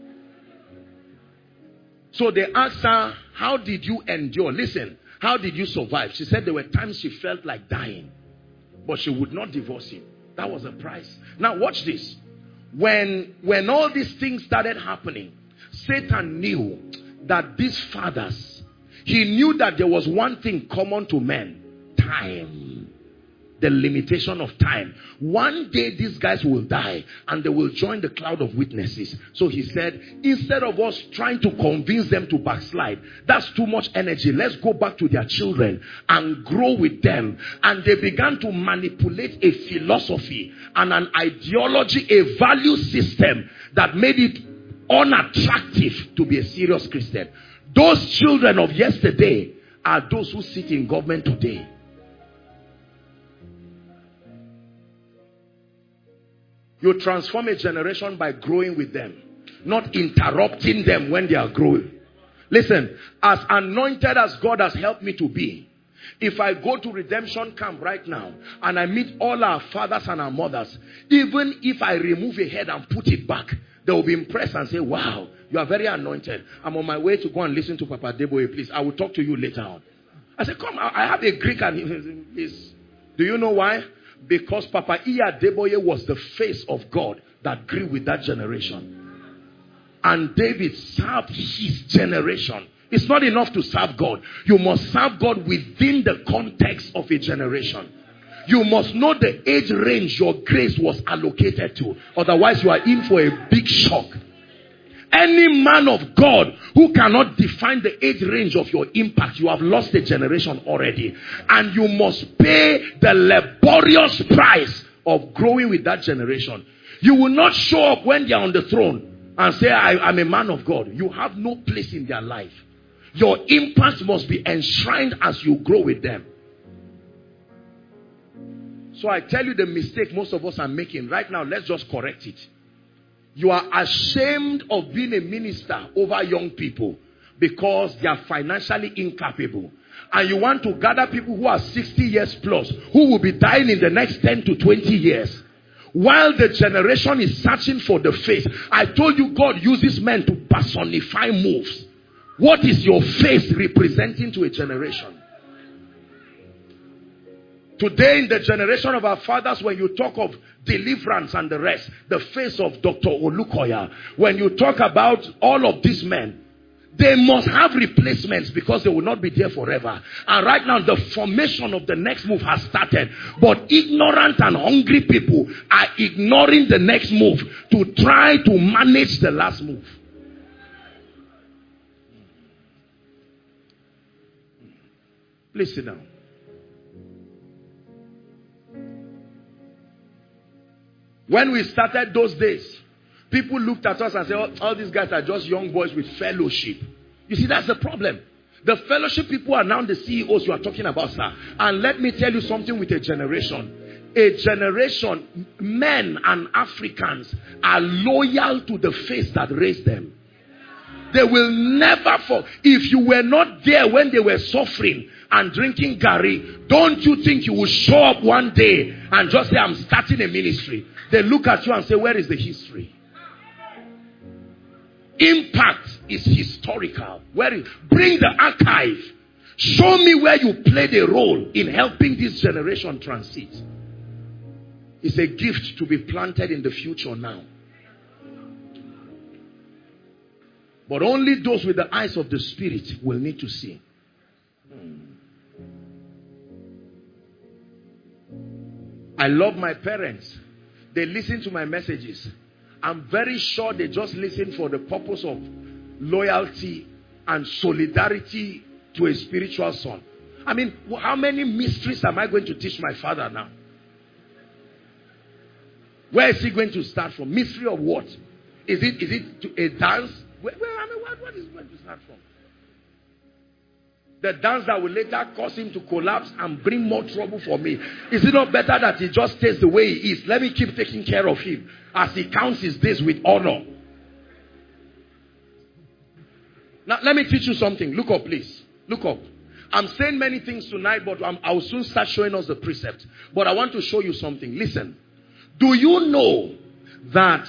So they asked her, how did you endure? Listen, how did you survive? She said there were times she felt like dying, but she would not divorce him. That was the price. Now watch this. When all these things started happening, Satan knew that these fathers, he knew that there was one thing common to men: time. The limitation of time. One day these guys will die and they will join the cloud of witnesses. So he said, instead of us trying to convince them to backslide, that's too much energy. Let's go back to their children and grow with them. And they began to manipulate a philosophy and an ideology, a value system that made it unattractive to be a serious Christian. Those children of yesterday are those who sit in government today. You transform a generation by growing with them, not interrupting them when they are growing. Listen, as anointed as God has helped me to be, if I go to redemption camp right now and I meet all our fathers and our mothers, even if I remove a head and put it back, they will be impressed and say, wow, you are very anointed. I'm on my way to go and listen to Papa Deboye, please. I will talk to you later on. I said, come, I have a Greek and he's, do you know why? Because Papa Iya Deboye was the face of God that grew with that generation. And David served his generation. It's not enough to serve God. You must serve God within the context of a generation. You must know the age range your grace was allocated to. Otherwise, you are in for a big shock. Any man of God who cannot define the age range of your impact, you have lost a generation already. And you must pay the laborious price of growing with that generation. You will not show up when they are on the throne and say, I'm a man of God. You have no place in their life. Your impact must be enshrined as you grow with them. So I tell you the mistake most of us are making. Right now, let's just correct it. You are ashamed of being a minister over young people because they are financially incapable. And you want to gather people who are 60 years plus, who will be dying in the next 10 to 20 years. While the generation is searching for the face. I told you God uses men to personify moves. What is your face representing to a generation? Today in the generation of our fathers, when you talk of deliverance and the rest, the face of Dr. Olukoya, when you talk about all of these men, they must have replacements because they will not be there forever. And right now, the formation of the next move has started. But ignorant and hungry people are ignoring the next move to try to manage the last move. Please sit down. When we started those days, people looked at us and said, oh, all these guys are just young boys with fellowship. You see, that's the problem. The fellowship people are now the CEOs you are talking about, sir. And let me tell you something with a generation. A generation, men and Africans are loyal to the face that raised them. They will never fall. If you were not there when they were suffering and drinking Gary, don't you think you will show up one day and just say, I'm starting a ministry? They look at you and say, where is the history? Impact is historical. Bring the archive. Show me where you played a role in helping this generation transit. It's a gift to be planted in the future now. But only those with the eyes of the Spirit will need to see. I love my parents. They listen to my messages. I'm very sure they just listen for the purpose of loyalty and solidarity to a spiritual son. I mean, how many mysteries am I going to teach my father now? Where is he going to start from? Mystery of what? Is it a dance? What is he going to start from? The dance that will later cause him to collapse and bring more trouble for me. Is it not better that he just stays the way he is? Let me keep taking care of him as he counts his days with honor. Now, let me teach you something. Look up, please. Look up. I'm saying many things tonight, but I will soon start showing us the precept. But I want to show you something. Listen. Do you know that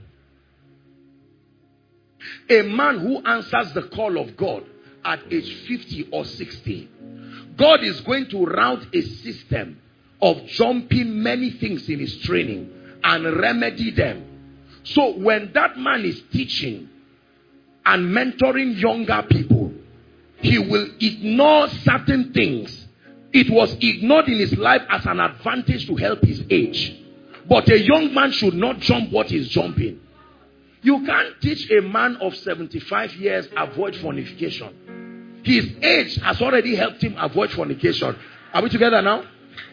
a man who answers the call of God at age 50 or 60, God is going to route a system of jumping many things in his training and remedy them. So when that man is teaching and mentoring younger people, he will ignore certain things. It was ignored in his life as an advantage to help his age. But a young man should not jump what he's jumping. You can't teach a man of 75 years avoid fornication. His age has already helped him avoid fornication. Are we together now?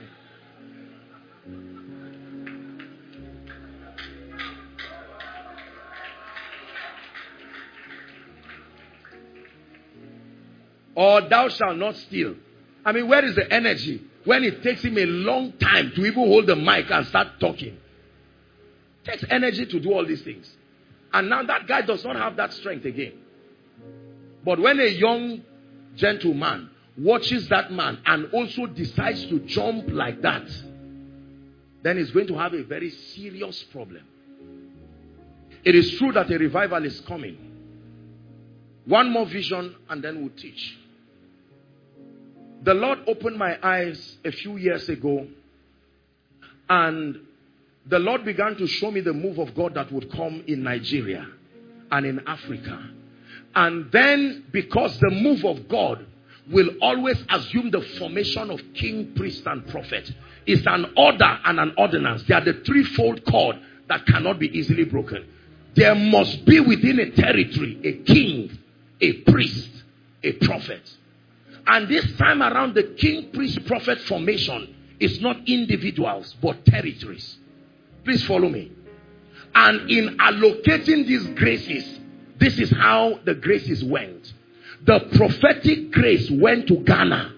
Or thou shalt not steal. I mean, where is the energy when it takes him a long time to even hold the mic and start talking? It takes energy to do all these things. And now that guy does not have that strength again. But when a young gentleman watches that man and also decides to jump like that, then he's going to have a very serious problem. It is true that a revival is coming. One more vision and then we'll teach. The Lord opened my eyes a few years ago, and the Lord began to show me the move of God that would come in Nigeria and in Africa. And then, because the move of God will always assume the formation of king, priest, and prophet, it's an order and an ordinance. They are the threefold cord that cannot be easily broken. There must be within a territory a king, a priest, a prophet. And this time around, the king, priest, prophet formation is not individuals, but territories. Please follow me. And in allocating these graces, this is how the graces went. The prophetic grace went to Ghana.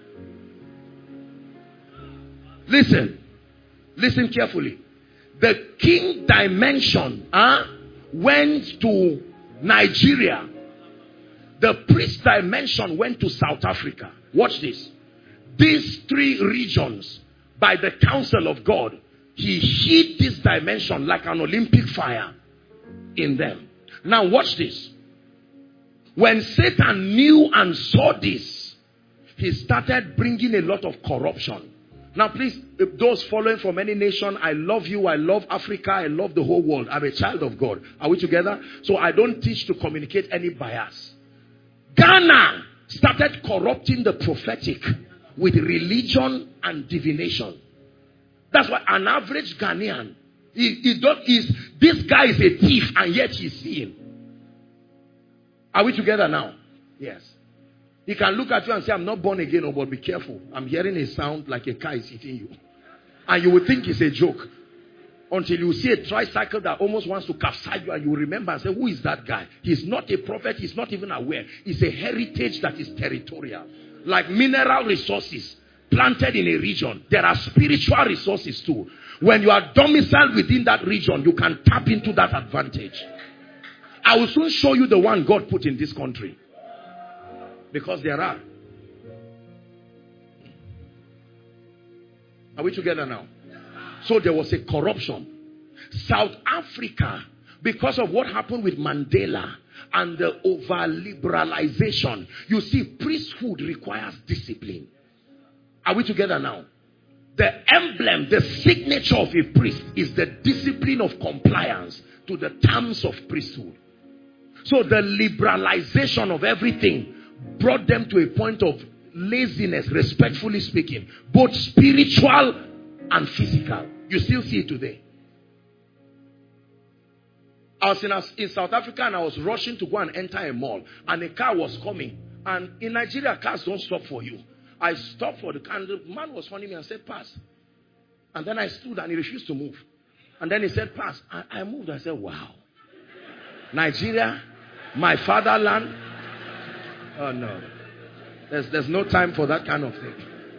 Listen carefully. The king dimension went to Nigeria. The priest dimension went to South Africa. Watch this. These three regions, by the counsel of God, he hid this dimension like an Olympic fire in them. Now watch this. When Satan knew and saw this, he started bringing a lot of corruption. Now please, those following from any nation, I love you, I love Africa, I love the whole world. I'm a child of God. Are we together? So I don't teach to communicate any bias. Ghana started corrupting the prophetic with religion and divination. That's why an average Ghanaian, this guy is a thief and yet he's seeing. Are we together now? Yes. He can look at you and say, I'm not born again, but be careful. I'm hearing a sound like a car is hitting you. And you will think it's a joke. Until you see a tricycle that almost wants to capsize you, and you remember and say, who is that guy? He's not a prophet. He's not even aware. It's a heritage that is territorial. Like mineral resources planted in a region. There are spiritual resources too. When you are domiciled within that region, you can tap into that advantage. I will soon show you the one God put in this country. Because there are. Are we together now? So there was a corruption. South Africa, because of what happened with Mandela and the over-liberalization, you see, priesthood requires discipline. Are we together now? The emblem, the signature of a priest is the discipline of compliance to the terms of priesthood. So the liberalization of everything brought them to a point of laziness, respectfully speaking, both spiritual and physical. You still see it today. I was in South Africa and I was rushing to go and enter a mall, and a car was coming. And in Nigeria, cars don't stop for you. I stopped for the car, and the man was funny me and said, pass. And then I stood and he refused to move. And then he said, pass. I moved. I said, wow. Nigeria, my fatherland. Oh no. There's no time for that kind of thing.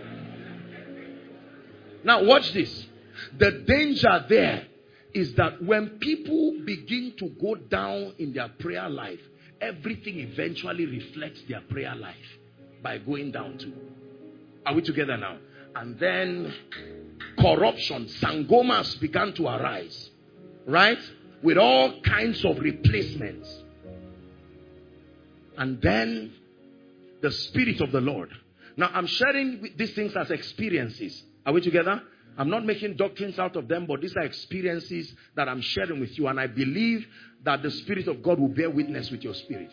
Now watch this. The danger there is that when people begin to go down in their prayer life, everything eventually reflects their prayer life by going down too. Are we together now? And then corruption, sangomas began to arise. Right? With all kinds of replacements. And then the Spirit of the Lord. Now I'm sharing these things as experiences. Are we together? I'm not making doctrines out of them, but these are experiences that I'm sharing with you. And I believe that the Spirit of God will bear witness with your spirit.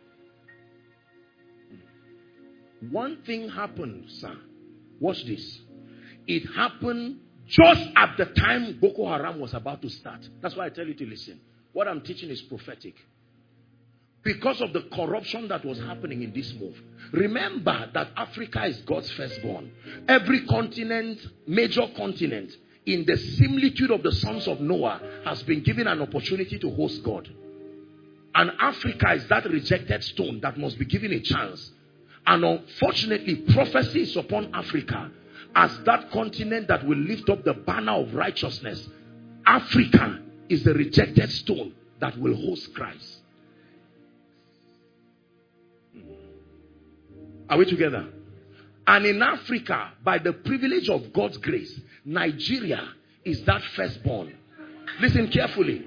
One thing happened, sir. Watch this. It happened just at the time Boko Haram was about to start. That's why I tell you to listen. What I'm teaching is prophetic. Because of the corruption that was happening in this move. Remember that Africa is God's firstborn. Every continent, major continent, in the similitude of the sons of Noah, has been given an opportunity to host God. And Africa is that rejected stone that must be given a chance. And unfortunately, prophecy is upon Africa as that continent that will lift up the banner of righteousness. Africa is the rejected stone that will host Christ. Are we together? And in Africa, by the privilege of God's grace, Nigeria is that firstborn. Listen carefully.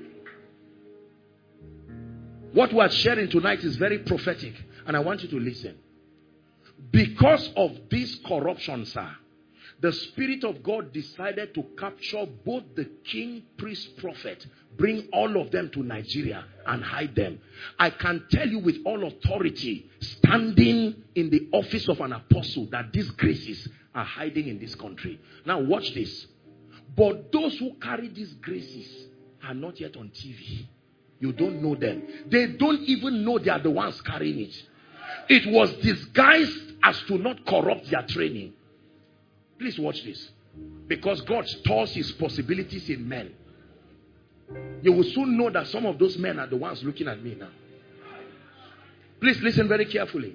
What we are sharing tonight is very prophetic, and I want you to listen. Because of this corruption, sir, the Spirit of God decided to capture both the king, priest, prophet, bring all of them to Nigeria and hide them. I can tell you with all authority, standing in the office of an apostle, that these graces are hiding in this country. Now watch this. But those who carry these graces are not yet on TV. You don't know them. They don't even know they are the ones carrying it. It was disguised as to not corrupt their training. Please watch this. Because God stores his possibilities in men. You will soon know that some of those men are the ones looking at me now. Please listen very carefully.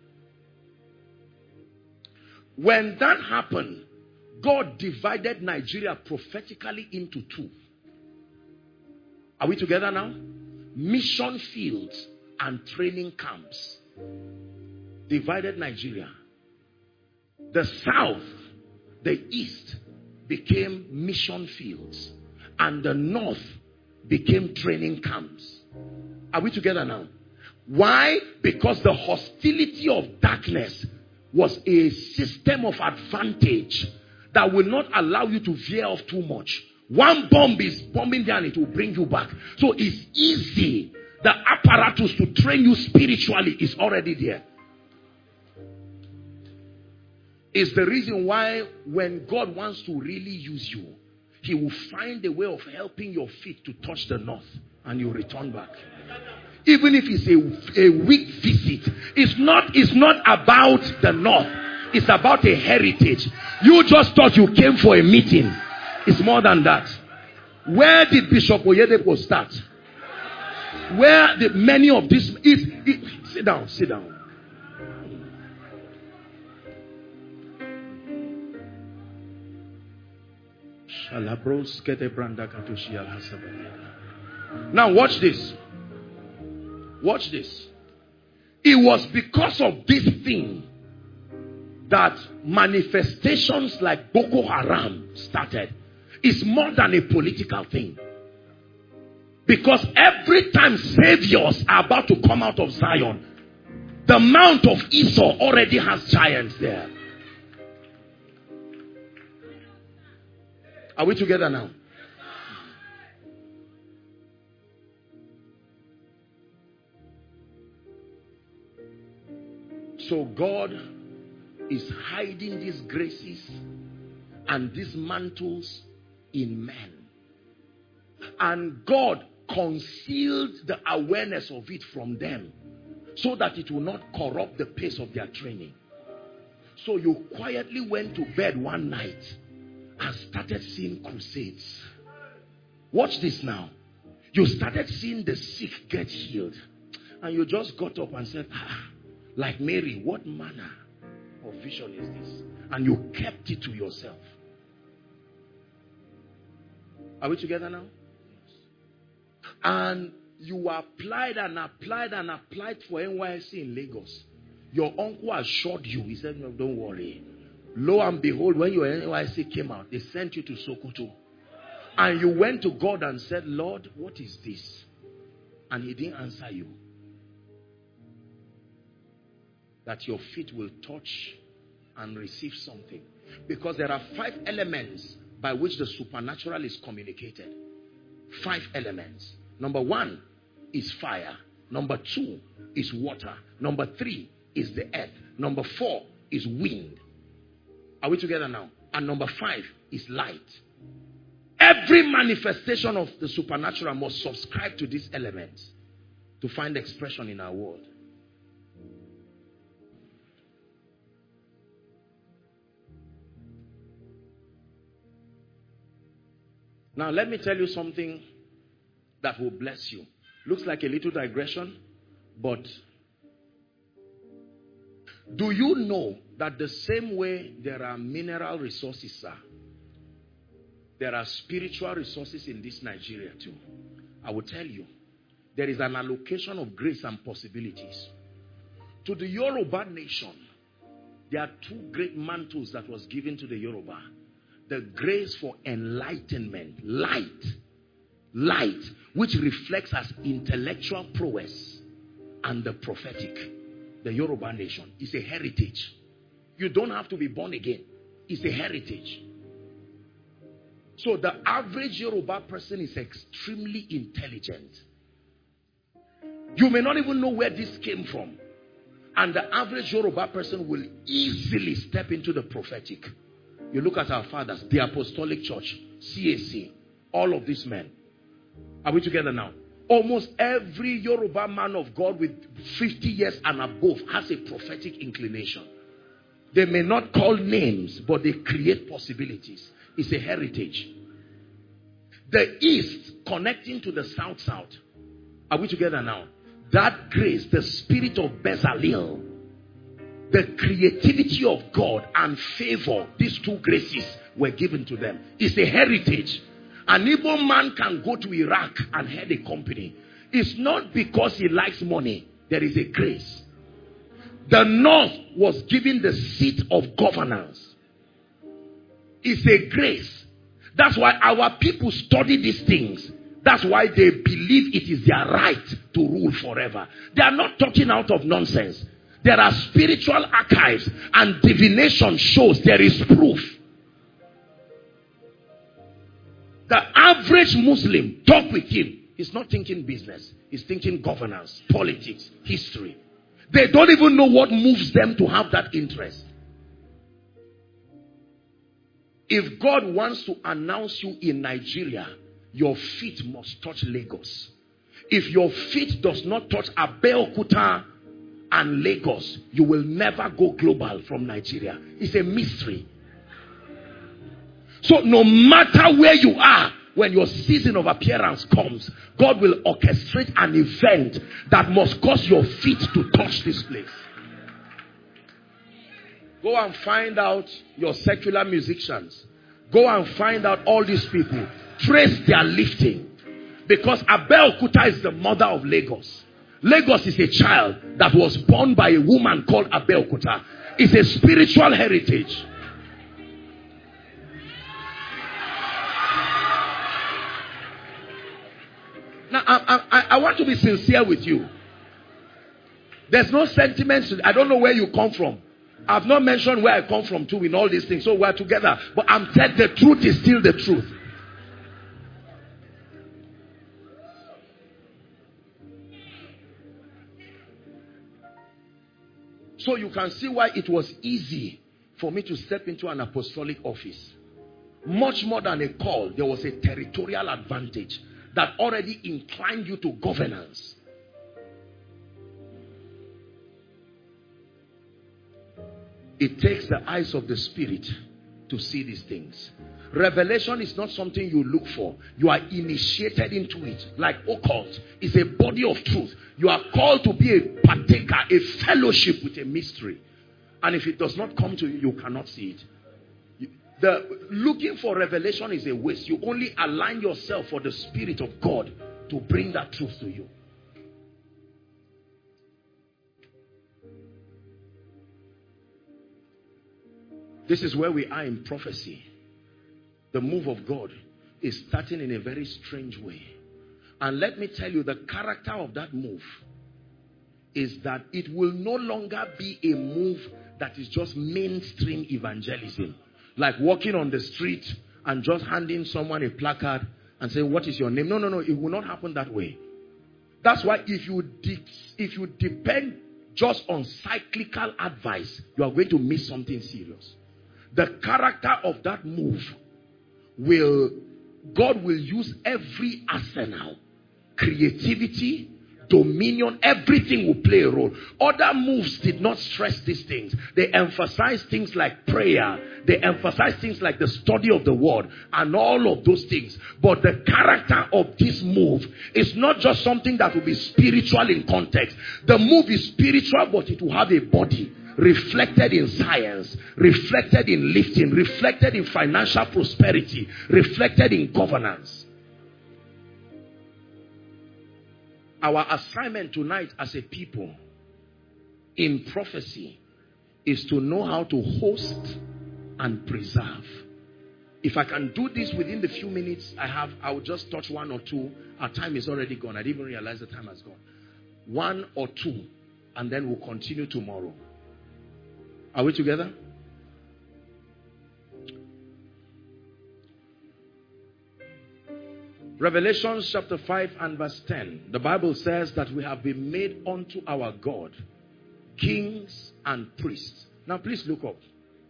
When that happened, God divided Nigeria prophetically into two. Are we together now? Mission fields and training camps. Divided Nigeria. The south, the east became mission fields, and the north became training camps. Are we together now? Why? Because the hostility of darkness was a system of advantage that will not allow you to veer off too much. One bomb is bombing down, it will bring you back. So it's easy. The apparatus to train you spiritually is already there. It's the reason why when God wants to really use you, he will find a way of helping your feet to touch the north and you return back. Even if it's a week visit, it's not about the north. It's about a heritage. You just thought you came for a meeting. It's more than that. Where did Bishop Oyedepo start? Where did many of these... sit down, sit down. Now watch this. Watch this. It was because of this thing that manifestations like Boko Haram started. It's more than a political thing. Because every time saviors are about to come out of Zion, the Mount of Esau already has giants there. Are we together now? So God is hiding these graces and these mantles in men. And God concealed the awareness of it from them so that it will not corrupt the pace of their training. So you quietly went to bed one night and started seeing crusades. Watch this now. You started seeing the sick get healed. And you just got up and said, like Mary, what manner of vision is this? And you kept it to yourself. Are we together now? And you applied and applied and applied for NYSC in Lagos. Your uncle assured you. He said, no, don't worry. Lo and behold, when your NYSC came out, they sent you to Sokoto. And you went to God and said, Lord, what is this? And he didn't answer you. That your feet will touch and receive something. Because there are 5 elements by which the supernatural is communicated. 5 elements. Number 1 is fire. Number 2 is water. Number 3 is the earth. Number 4 is wind. Are we together now? And number 5 is light. Every manifestation of the supernatural must subscribe to these elements to find expression in our world. Now let me tell you something that will bless you. Looks like a little digression, but do you know that the same way there are mineral resources, sir, there are spiritual resources in this Nigeria too? I will tell you, there is an allocation of grace and possibilities. To the Yoruba nation, there are 2 great mantles that was given to the Yoruba. The grace for enlightenment, light, which reflects as intellectual prowess, and the prophetic. the Yoruba nation. It's a heritage. You don't have to be born again. It's a heritage. So the average Yoruba person is extremely intelligent. You may not even know where this came from. And the average Yoruba person will easily step into the prophetic. You look at our fathers, the Apostolic Church, CAC, all of these men. Are we together now? Almost every Yoruba man of God with 50 years and above has a prophetic inclination. They may not call names, but they create possibilities. It's a heritage. The East connecting to the South. Are we together now? That grace, the spirit of Bezalel, the creativity of God and favor, these two graces were given to them. It's a heritage. An Igbo man can go to Iraq and head a company. It's not because he likes money. There is a grace. The North was given the seat of governance. It's a grace. That's why our people study these things. That's why they believe it is their right to rule forever. They are not talking out of nonsense. There are spiritual archives and divination shows there is proof. The average Muslim, talk with him, he's not thinking business. He's thinking governance, politics, history. They don't even know what moves them to have that interest. If God wants to announce you in Nigeria, your feet must touch Lagos. If your feet does not touch Abeokuta and Lagos, you will never go global from Nigeria. It's a mystery. So no matter where you are, when your season of appearance comes, God will orchestrate an event that must cause your feet to touch this place. Go and find out your secular musicians. Go and find out all these people. Trace their lifting. Because Abeokuta is the mother of Lagos. Lagos is a child that was born by a woman called Abeokuta. It's a spiritual heritage. Now, I want to be sincere with you. There's no sentiments. I don't know where you come from. I've not mentioned where I come from too in all these things. So we're together. But I'm telling the truth is still the truth. So you can see why it was easy for me to step into an apostolic office. Much more than a call, there was a territorial advantage that already inclined you to governance. It takes the eyes of the Spirit to see these things. Revelation is not something you look for. You are initiated into it. Like occult is a body of truth. You are called to be a partaker, a fellowship with a mystery. And if it does not come to you, you cannot see it. Looking for revelation is a waste. You only align yourself for the Spirit of God to bring that truth to you. This is where we are in prophecy. The move of God is starting in a very strange way. And let me tell you, the character of that move is that it will no longer be a move that is just mainstream evangelism. Like walking on the street and just handing someone a placard and saying, what is your name? No, it will not happen that way. That's why if you depend just on cyclical advice, you are going to miss something serious. The character of that move God will use every arsenal, creativity, dominion, everything will play a role. Other moves did not stress these things. They emphasize things like prayer. They emphasize things like the study of the word and all of those things. But the character of this move is not just something that will be spiritual in context. The move is spiritual, but it will have a body. Reflected in science, reflected in lifting, reflected in financial prosperity, reflected in governance. Our assignment tonight as a people in prophecy is to know how to host and preserve. If I can do this within the few minutes I will just touch one or two. Our time is already gone. I didn't even realize the time has gone. One or two and then we'll continue tomorrow. Are we together? Revelation chapter 5 and verse 10. The Bible says that we have been made unto our God kings and priests. Now please look up.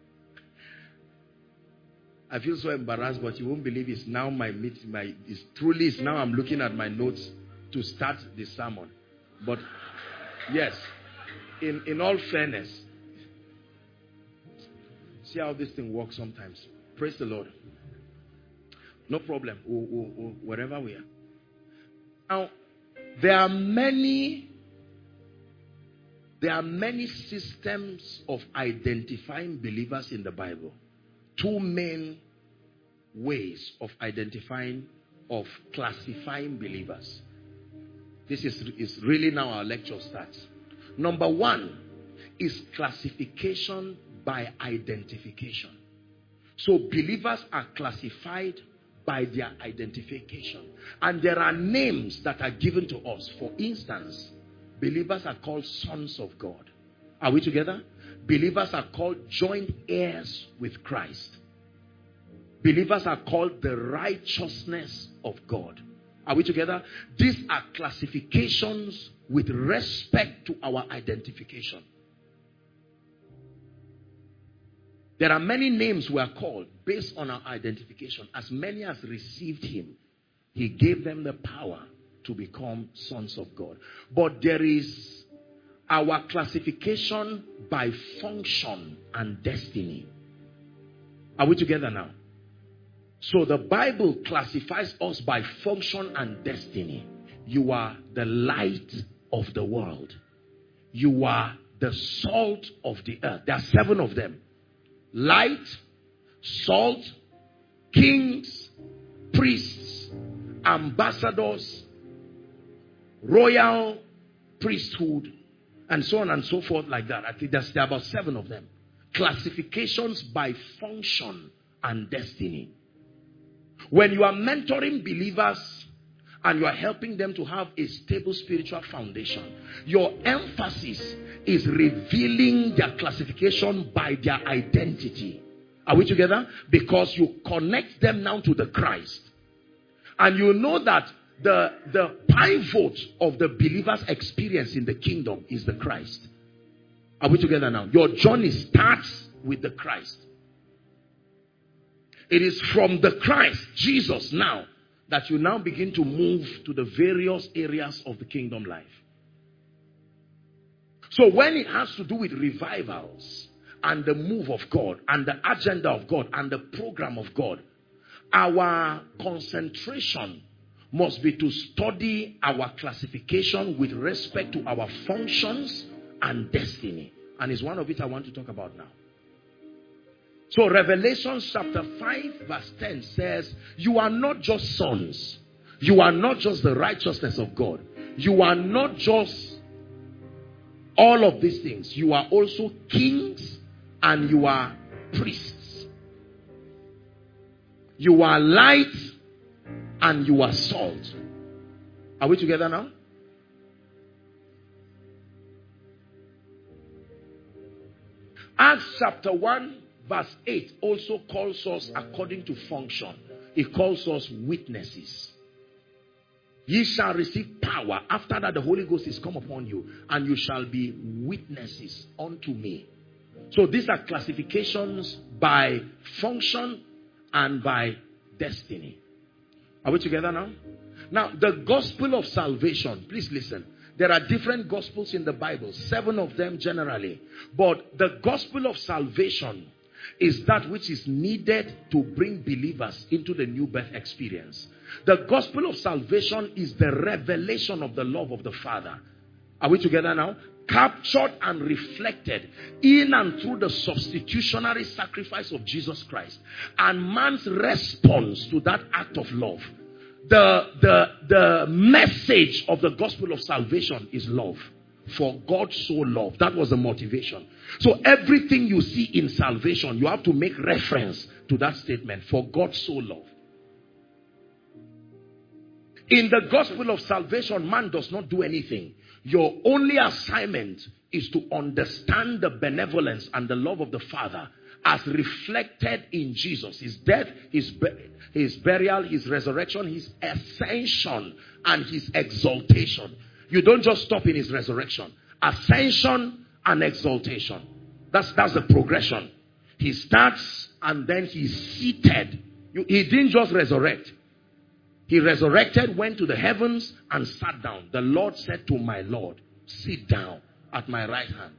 I feel so embarrassed, but you won't believe it's now it's now I'm looking at my notes to start the sermon. But yes, in all fairness, see how this thing works sometimes. Praise the Lord. No problem. Wherever we are. Now, there are many systems of identifying believers in the Bible. Two main ways of classifying believers. This is really now our lecture starts. Number one is classification by identification. So believers are classified by their identification. And there are names that are given to us. For instance, believers are called sons of God. Are we together? Believers are called joint heirs with Christ. Believers are called the righteousness of God. Are we together? These are classifications with respect to our identification. There are many names we are called based on our identification. As many as received him, he gave them the power to become sons of God. But there is our classification by function and destiny. Are we together now? So the Bible classifies us by function and destiny. You are the light of the world. You are the salt of the earth. There are 7 of them. Light, salt, kings, priests, ambassadors, royal priesthood, and so on and so forth like that. I think there are about 7 of them. Classifications by function and destiny. When you are mentoring believers and you are helping them to have a stable spiritual foundation, your emphasis is revealing their classification by their identity. Are we together? Because you connect them now to the Christ. And you know that the pivot of the believer's experience in the kingdom is the Christ. Are we together now? Your journey starts with the Christ. It is from the Christ, Jesus, now, that you now begin to move to the various areas of the kingdom life. So when it has to do with revivals and the move of God and the agenda of God and the program of God, our concentration must be to study our classification with respect to our functions and destiny. And it's one of it I want to talk about now. So Revelation chapter 5 verse 10 says, you are not just sons. You are not just the righteousness of God. You are not just all of these things. You are also kings and you are priests. You are light and you are salt. Are we together now? Acts chapter 1 verse 8 also calls us according to function. It calls us witnesses. Ye shall receive power. After that the Holy Ghost is come upon you, and you shall be witnesses unto me. So these are classifications by function and by destiny. Are we together now? Now the gospel of salvation, please listen. There are different gospels in the Bible, 7 of them generally. But the gospel of salvation is that which is needed to bring believers into the new birth experience. The gospel of salvation is the revelation of the love of the Father. Are we together now? Captured and reflected in and through the substitutionary sacrifice of Jesus Christ. And man's response to that act of love. The message of the gospel of salvation is love. For God so loved. That was the motivation. So everything you see in salvation, you have to make reference to that statement. For God so loved. In the gospel of salvation, man does not do anything. Your only assignment is to understand the benevolence and the love of the Father as reflected in Jesus. His death, his burial, his resurrection, his ascension, and his exaltation. You don't just stop in his resurrection. Ascension and exaltation. That's the progression. He starts and then he's seated. He didn't just resurrect. He resurrected, went to the heavens and sat down. The Lord said to my Lord, sit down at my right hand.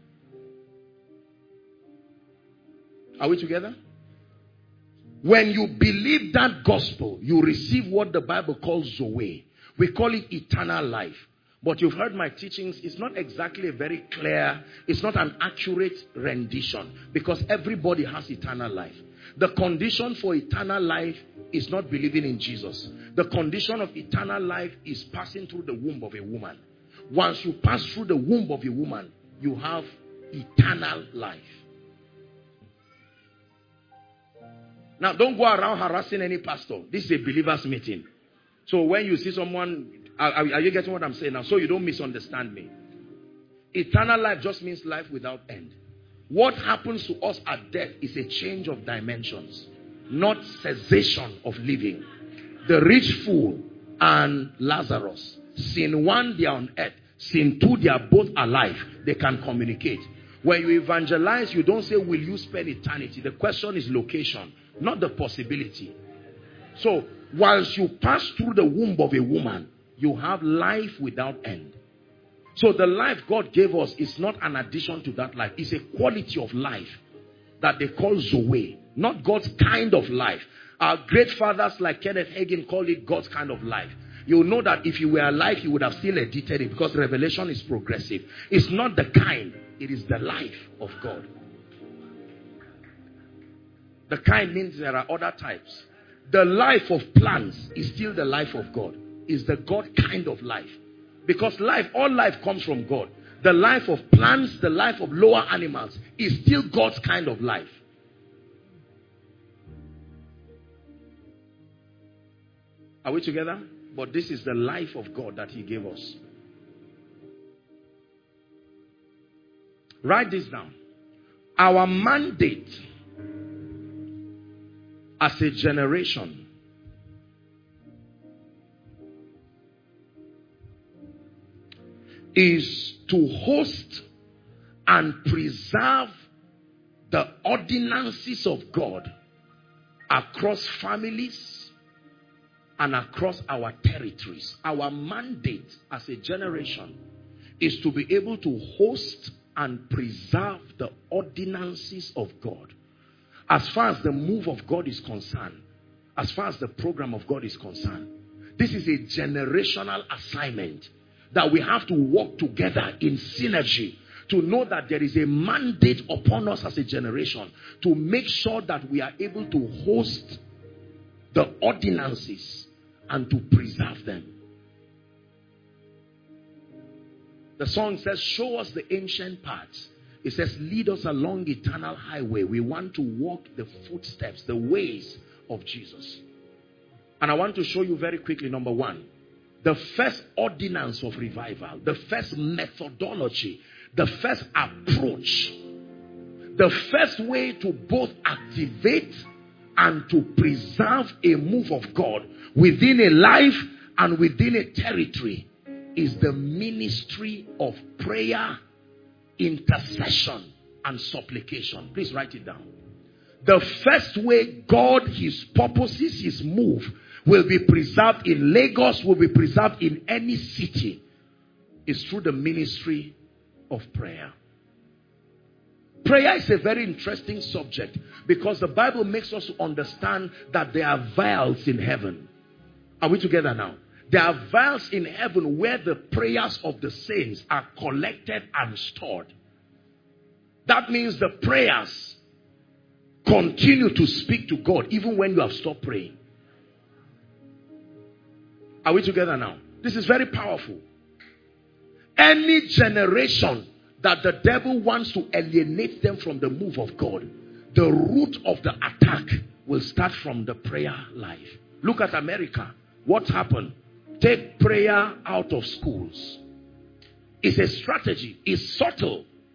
Are we together? When you believe that gospel, you receive what the Bible calls Zoe. We call it eternal life. But you've heard my teachings. It's not exactly a very clear, it's not an accurate rendition, because everybody has eternal life. The condition for eternal life is not believing in Jesus. The condition of eternal life is passing through the womb of a woman. Once you pass through the womb of a woman, you have eternal life. Now, don't go around harassing any pastor. This is a believers meeting. So when you see someone, are you getting what I'm saying now? So you don't misunderstand me. Eternal life just means life without end. What happens to us at death is a change of dimensions, not cessation of living. The rich fool and Lazarus, sin one, they are on earth. Sin two, they are both alive. They can communicate. When you evangelize, you don't say, will you spend eternity? The question is location, not the possibility. So, once you pass through the womb of a woman, you have life without end. So the life God gave us is not an addition to that life. It's a quality of life that they call Zoe, not God's kind of life. Our great fathers like Kenneth Hagin called it God's kind of life. You know that if you were alive, you would have still edited it, because revelation is progressive. It's not the kind, it is the life of God. The kind means there are other types. The life of plants is still the life of God. It's the God kind of life. Because life, all life comes from God. The life of plants, the life of lower animals is still God's kind of life. Are we together? But this is the life of God that he gave us. Write this down. Our mandate as a generation is to host and preserve the ordinances of God across families and across our territories. Our mandate as a generation is to be able to host and preserve the ordinances of God. As far as the move of God is concerned, as far as the program of God is concerned, this is a generational assignment that we have to work together in synergy to know that there is a mandate upon us as a generation to make sure that we are able to host the ordinances and to preserve them. The song says, show us the ancient paths. It says, lead us along eternal highway. We want to walk the footsteps, the ways of Jesus. And I want to show you very quickly, number one, the first ordinance of revival, the first methodology, the first approach, the first way to both activate and to preserve a move of God within a life and within a territory is the ministry of prayer, intercession, and supplication. Please write it down. The first way God, his purposes, his move will be preserved in Lagos, will be preserved in any city, is through the ministry of prayer. Prayer is a very interesting subject because the Bible makes us understand that there are vials in heaven. Are we together now? There are vials in heaven where the prayers of the saints are collected and stored. That means the prayers continue to speak to God even when you have stopped praying. Are we together now? This is very powerful. Any generation that the devil wants to alienate them from the move of God, the root of the attack will start from the prayer life. Look at America. What's happened? Take prayer out of schools. It's a strategy. It's subtle,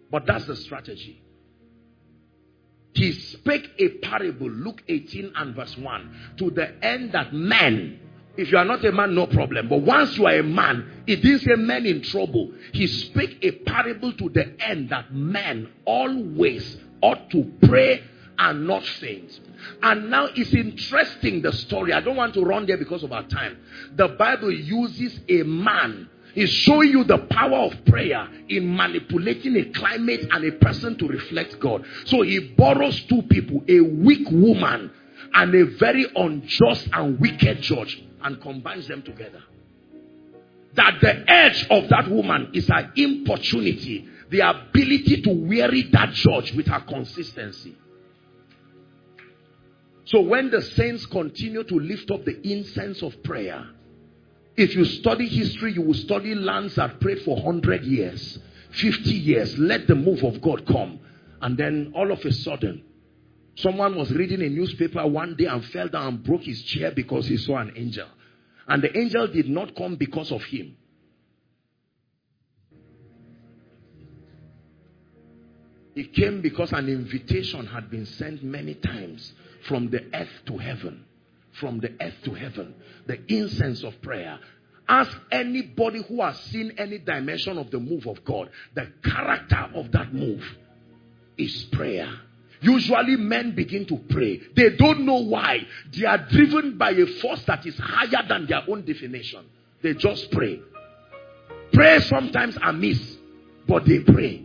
But that's the strategy. He spake a parable, Luke 18 and verse 1, to the end that men, if you are not a man, no problem. But once you are a man, it didn't say men in trouble. He spake a parable to the end that men always ought to pray and not faint. And now it's interesting, the story. I don't want to run there because of our time. The Bible uses a man. It's showing you the power of prayer in manipulating a climate and a person to reflect God. So he borrows two people, a weak woman and a very unjust and wicked judge, and combines them together. That the edge of that woman is her importunity, the ability to weary that judge with her consistency. So when the saints continue to lift up the incense of prayer, if you study history, you will study lands that prayed for 100 years, 50 years, let the move of God come. And then all of a sudden, someone was reading a newspaper one day and fell down and broke his chair because he saw an angel. And the angel did not come because of him. He came because an invitation had been sent many times from the earth to heaven. From the earth to heaven. The incense of prayer. Ask anybody who has seen any dimension of the move of God. The character of that move is prayer. Usually men begin to pray. They don't know why. They are driven by a force that is higher than their own definition. They just pray. Pray sometimes amiss, but they pray.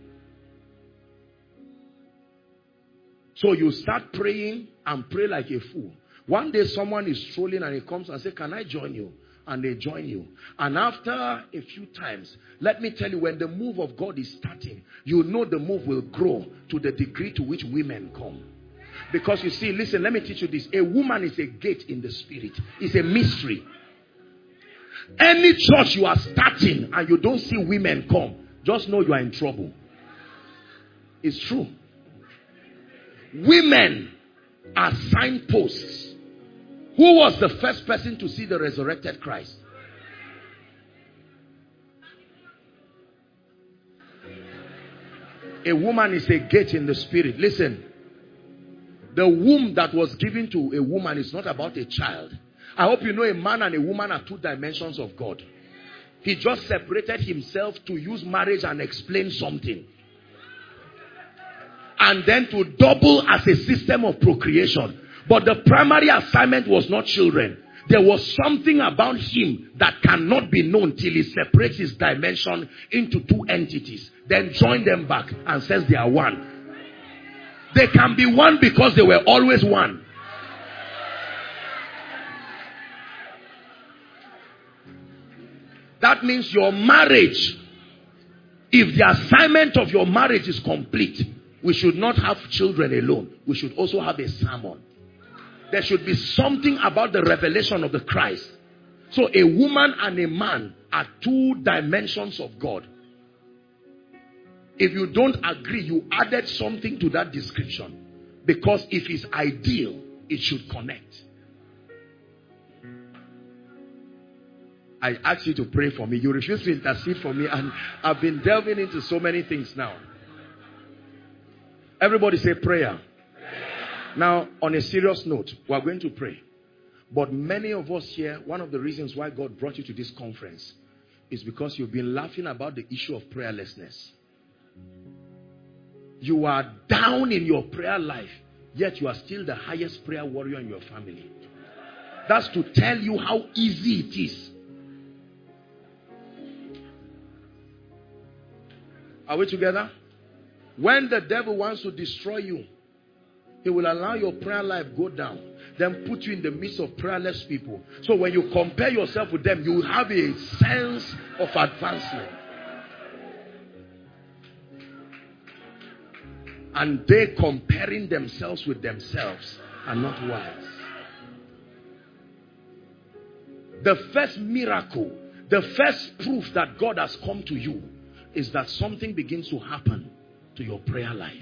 So you start praying and pray like a fool. One day someone is strolling and he comes and says, can I join you? And they join you. And after a few times, let me tell you, when the move of God is starting, you know the move will grow to the degree to which women come. Because you see, listen, let me teach you this. A woman is a gate in the spirit. It's a mystery. Any church you are starting and you don't see women come, just know you are in trouble. It's true. Women are signposts. Who was the first person to see the resurrected Christ? A woman is a gate in the spirit. Listen, the womb that was given to a woman is not about a child. I hope you know a man and a woman are two dimensions of God. He just separated himself to use marriage and explain something. And then to double as a system of procreation. But the primary assignment was not children. There was something about him that cannot be known till he separates his dimension into two entities. Then join them back and says they are one. They can be one because they were always one. That means your marriage, if the assignment of your marriage is complete, we should not have children alone. We should also have a sermon. There should be something about the revelation of the Christ. So a woman and a man are two dimensions of God. If you don't agree, you added something to that description. Because if it's ideal, it should connect. I asked you to pray for me. You refuse to intercede for me, and I've been delving into so many things now. Everybody say prayer. Now, on a serious note, we are going to pray. But many of us here, one of the reasons why God brought you to this conference is because you've been laughing about the issue of prayerlessness. You are down in your prayer life, yet you are still the highest prayer warrior in your family. That's to tell you how easy it is. Are we together? When the devil wants to destroy you, he will allow your prayer life go down, then put you in the midst of prayerless people. So when you compare yourself with them, you will have a sense of advancement. And they comparing themselves with themselves are not wise. The first miracle, the first proof that God has come to you is that something begins to happen to your prayer life.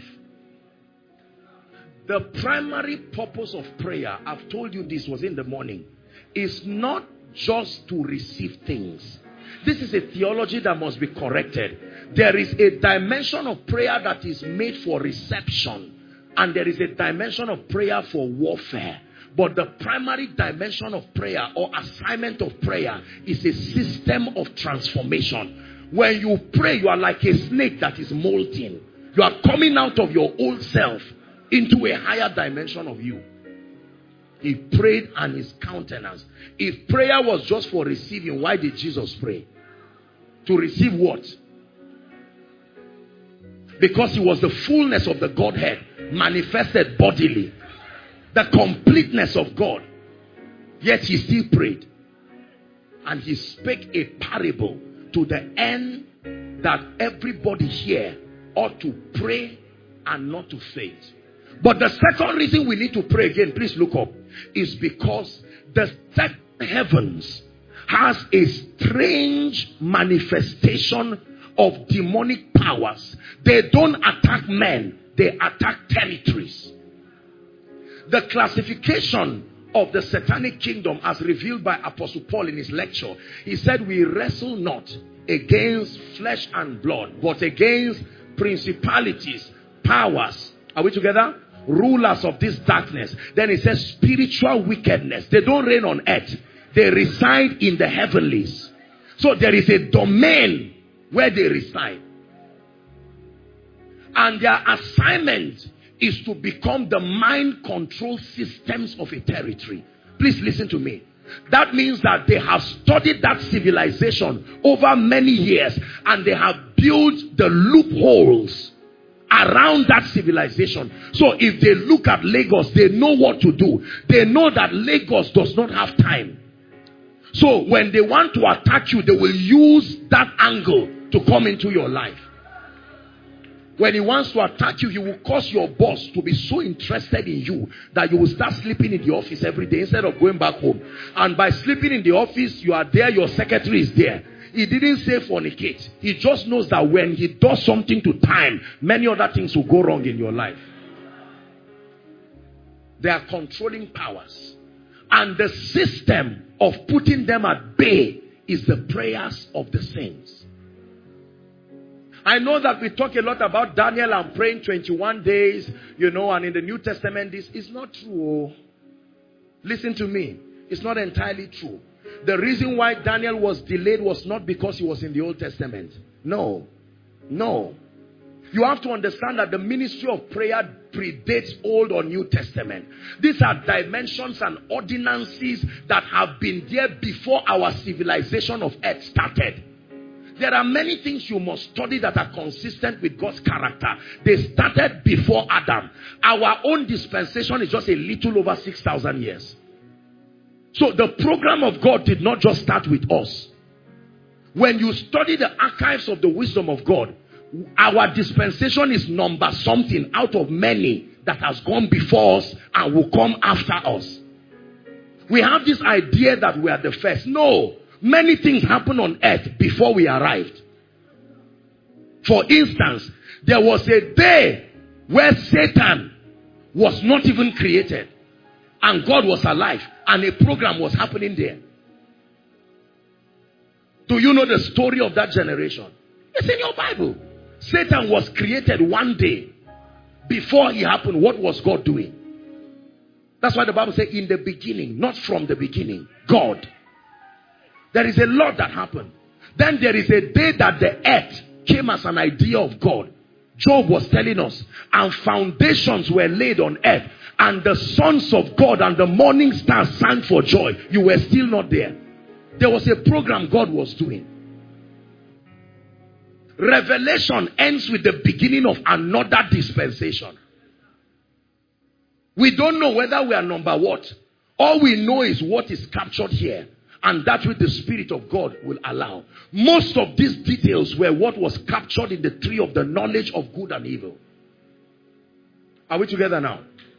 The primary purpose of prayer, I've told you this was in the morning, is not just to receive things. This is a theology that must be corrected. There is a dimension of prayer that is made for reception, and there is a dimension of prayer for warfare. But the primary dimension of prayer or assignment of prayer is a system of transformation. When you pray, you are like a snake that is molting. You are coming out of your old self into a higher dimension of you. He prayed and his countenance. If prayer was just for receiving, why did Jesus pray? To receive what? Because he was the fullness of the Godhead manifested bodily. The completeness of God. Yet he still prayed. And he spake a parable to the end that everybody here ought to pray and not to faint. But the second reason we need to pray again, please look up, is because the second heavens has a strange manifestation of demonic powers. They don't attack men, they attack territories. The classification of the satanic kingdom as revealed by Apostle Paul in his lecture, he said, we wrestle not against flesh and blood, but against principalities, powers. Are we together? Rulers of this darkness. Then he says spiritual wickedness. They don't reign on earth. They reside in the heavenlies. So there is a domain where they reside. And their assignment is to become the mind control systems of a territory. Please listen to me. That means that they have studied that civilization over many years, and they have built the loopholes around that civilization. So if they look at Lagos, they know what to do. They know that Lagos does not have time. So when they want to attack you, they will use that angle to come into your life. When he wants to attack you, he will cause your boss to be so interested in you that you will start sleeping in the office every day instead of going back home. And by sleeping in the office, you are there, your secretary is there. He didn't say fornicate. He just knows that when he does something to time, many other things will go wrong in your life. They are controlling powers. And the system of putting them at bay is the prayers of the saints. I know that we talk a lot about Daniel and praying 21 days, and in the New Testament, this is not true. Listen to me. It's not entirely true. The reason why Daniel was delayed was not because he was in the Old Testament. No. You have to understand that the ministry of prayer predates Old or New Testament. These are dimensions and ordinances that have been there before our civilization of earth started. There are many things you must study that are consistent with God's character. They started before Adam. Our own dispensation is just a little over 6,000 years. So the program of God did not just start with us. When you study the archives of the wisdom of God, our dispensation is number something out of many that has gone before us and will come after us. We have this idea that we are the first. No. Many things happened on earth before we arrived. For instance, there was a day where Satan was not even created and God was alive and a program was happening there. Do you know the story of that generation? It's in your Bible. Satan was created one day. Before he happened, what was God doing? That's why the Bible says in the beginning, not from the beginning, God. There is a lot that happened. Then there is a day that the earth came as an idea of God. Job was telling us, and foundations were laid on earth, and the sons of God and the morning stars sang for joy. You were still not there. There was a program God was doing. Revelation ends with the beginning of another dispensation. We don't know whether we are number what. All we know is what is captured here. And that which the Spirit of God will allow. Most of these details were what was captured in the tree of the knowledge of good and evil. Are we together now?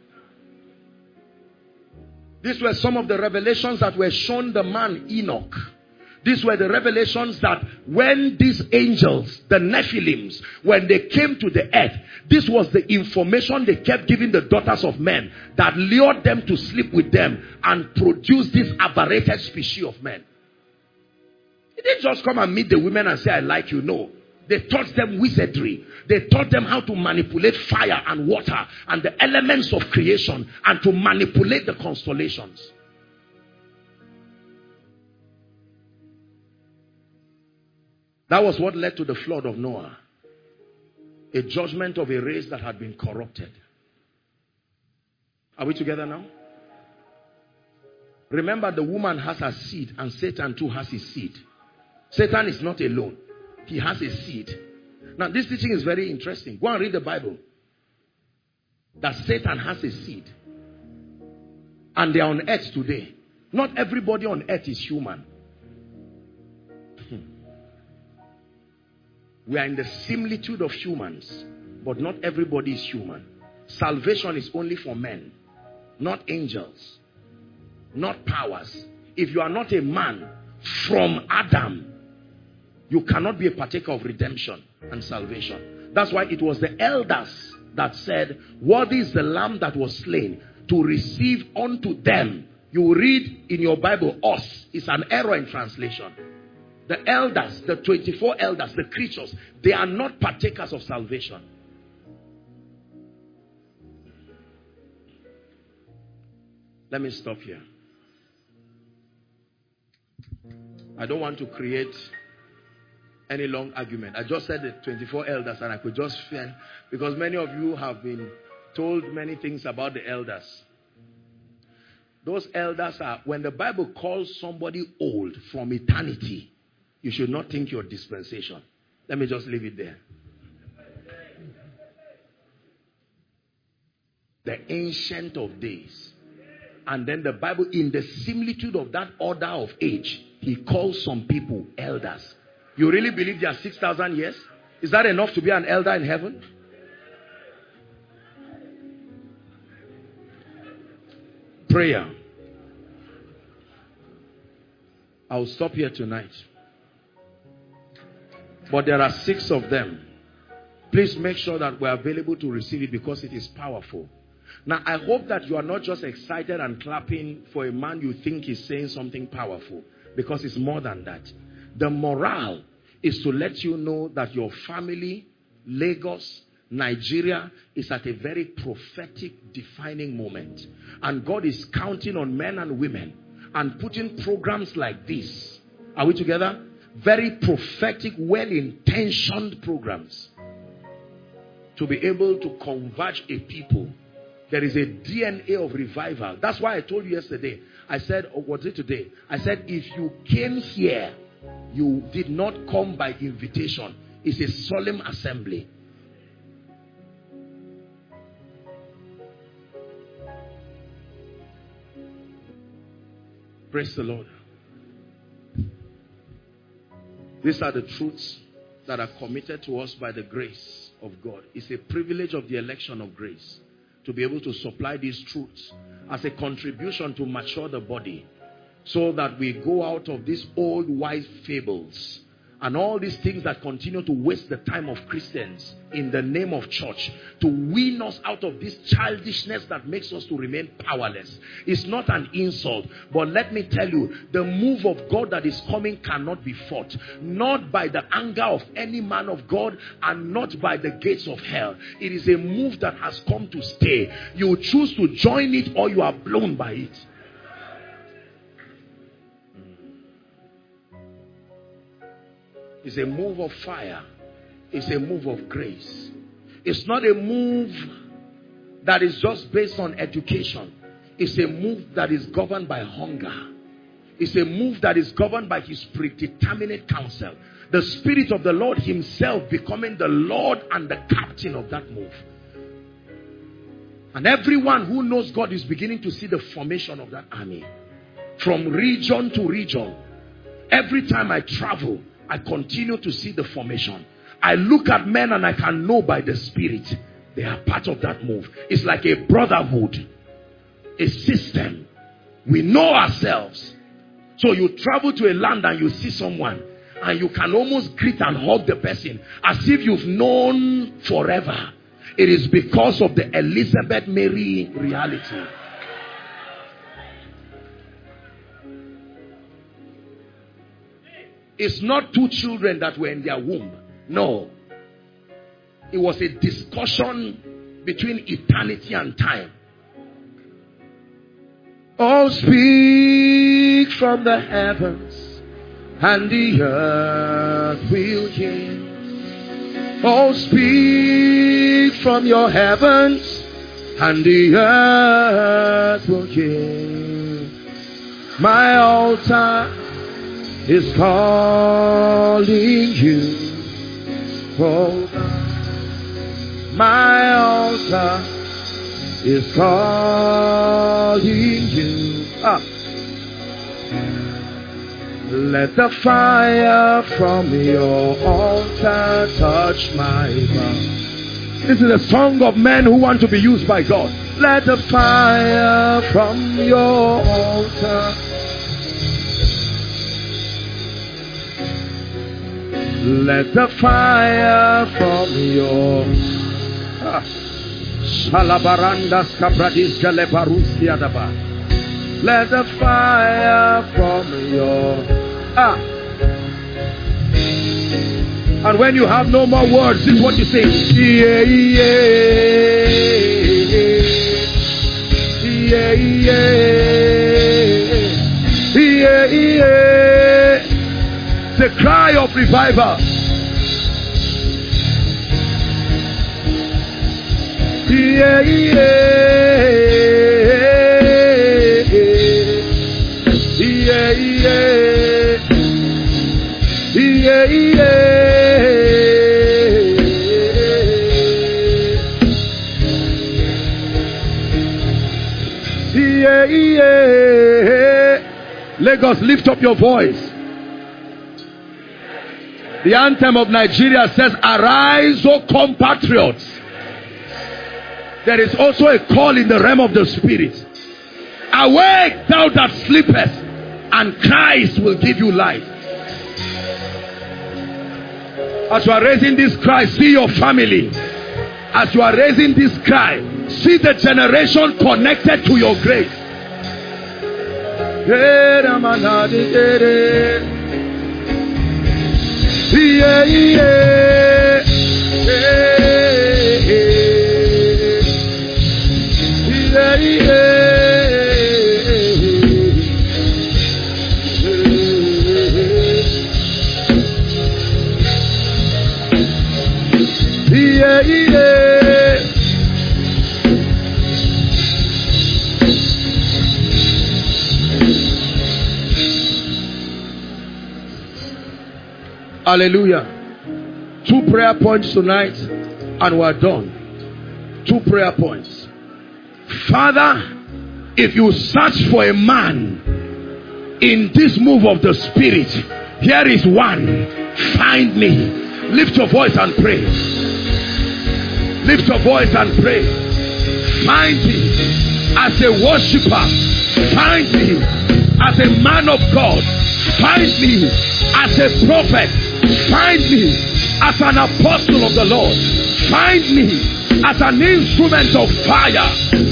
These were some of the revelations that were shown the man Enoch. These were the revelations that when these angels, the Nephilims, when they came to the earth, this was the information they kept giving the daughters of men that lured them to sleep with them and produce this aberrated species of men. He didn't just come and meet the women and say, I like you. No. They taught them wizardry. They taught them how to manipulate fire and water and the elements of creation and to manipulate the constellations. That was what led to the flood of Noah. A judgment of a race that had been corrupted. Are we together now? Remember, the woman has her seed and Satan too has his seed. Satan is not alone. He has a seed. Now, this teaching is very interesting. Go and read the Bible. That Satan has a seed. And they are on earth today. Not everybody on earth is human. We are in the similitude of humans, but not everybody is human. Salvation is only for men, not angels, not powers. If you are not a man from Adam, you cannot be a partaker of redemption and salvation. That's why it was the elders that said, "Worthy is the lamb that was slain to receive unto them." You read in your Bible, us. It's an error in translation. The elders, the 24 elders, the creatures, they are not partakers of salvation. Let me stop here. I don't want to create any long argument. I just said the 24 elders and I could just feel, because many of you have been told many things about the elders. Those elders are, when the Bible calls somebody old from eternity, you should not think your dispensation. Let me just leave it there. The Ancient of Days. And then the Bible, in the similitude of that order of age, he calls some people elders. You really believe they are 6,000 years? Is that enough to be an elder in heaven? Prayer. I'll stop here tonight. But there are 6 of them. Please make sure that we're available to receive it because it is powerful. Now, I hope that you are not just excited and clapping for a man you think is saying something powerful, because it's more than that. The morale is to let you know that your family, Lagos, Nigeria, is at a very prophetic, defining moment. And God is counting on men and women and putting programs like this. Are we together? Very prophetic, well-intentioned programs to be able to converge a people. There is a DNA of revival. That's why I told you yesterday. I said, or was it today? I said, if you came here, you did not come by invitation. It's a solemn assembly. Praise the Lord. These are the truths that are committed to us by the grace of God. It's a privilege of the election of grace to be able to supply these truths as a contribution to mature the body, so that we go out of these old wise fables and all these things that continue to waste the time of Christians in the name of church, to wean us out of this childishness that makes us to remain powerless. It's not an insult, but let me tell you, the move of God that is coming cannot be fought, not by the anger of any man of God and not by the gates of hell. It is a move that has come to stay. You choose to join it or you are blown by it. It's a move of fire. It's a move of grace. It's not a move that is just based on education. It's a move that is governed by hunger. It's a move that is governed by his predeterminate counsel. The Spirit of the Lord himself becoming the Lord and the captain of that move. And everyone who knows God is beginning to see the formation of that army. From region to region. Every time I travel, I continue to see the formation. I look at men and I can know by the Spirit they are part of that move. It's like a brotherhood, a system. We know ourselves. So you travel to a land and you see someone and you can almost greet and hug the person as if you've known forever. It is because of the Elizabeth Mary reality. It's not 2 children that were in their womb. No. It was a discussion between eternity and time. Oh, speak from the heavens, and the earth will hear. Oh, speak from your heavens, and the earth will hear. My altar is calling you, oh God. My altar is calling you. Let the fire from your altar touch my mouth. This is a song of men who want to be used by God. Let the fire from your altar. Let the fire from your Shalabarandas Kabradis Galebaruski Adaba. Let the fire from your and when you have no more words, this is what you say. Yeah, yeah, yeah, yeah, yeah. The cry of revival. Yeah, yeah, yeah, yeah, yeah, yeah. Lagos, lift up your voice. The anthem of Nigeria says, arise, O compatriots. There is also a call in the realm of the spirit. Awake, thou that sleepest, and Christ will give you life. As you are raising this cry, see your family. As you are raising this cry, see the generation connected to your grace. Yeah, yeah, yeah, yeah, yeah. Hallelujah. 2 prayer points tonight and we're done. 2 prayer points. Father, if you search for a man in this move of the spirit, here is one. Find me. Lift your voice and pray. Lift your voice and pray. Find me as a worshiper. Find me as a man of God. Find me as a prophet. Find me as an apostle of the Lord. Find me as an instrument of fire.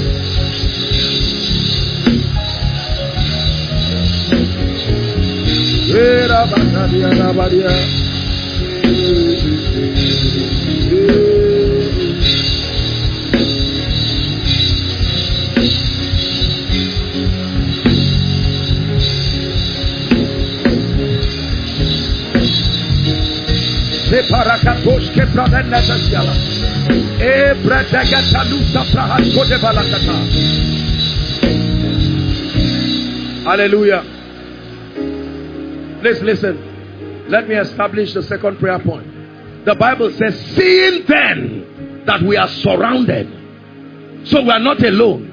Hallelujah. Please listen. Let me establish the second prayer point. The Bible says, seeing then that we are surrounded. So we are not alone.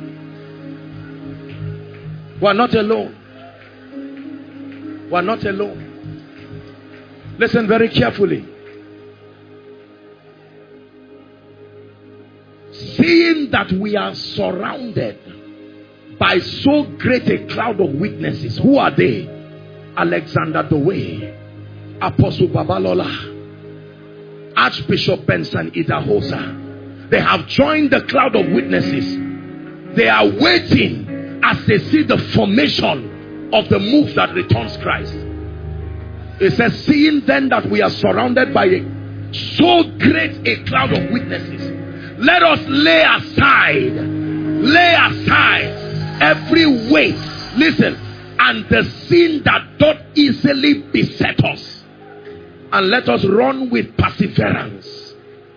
We are not alone. We are not alone. Listen very carefully. Seeing that we are surrounded by so great a cloud of witnesses. Who are they? Alexander Dowie, Apostle Babalola, Archbishop Benson Idahosa. They have joined the cloud of witnesses. They are waiting as they see the formation of the move that returns Christ. It says, seeing then that we are surrounded by So great a cloud of witnesses. Let us lay aside every weight, listen, and the sin that doth easily beset us, and let us run with perseverance.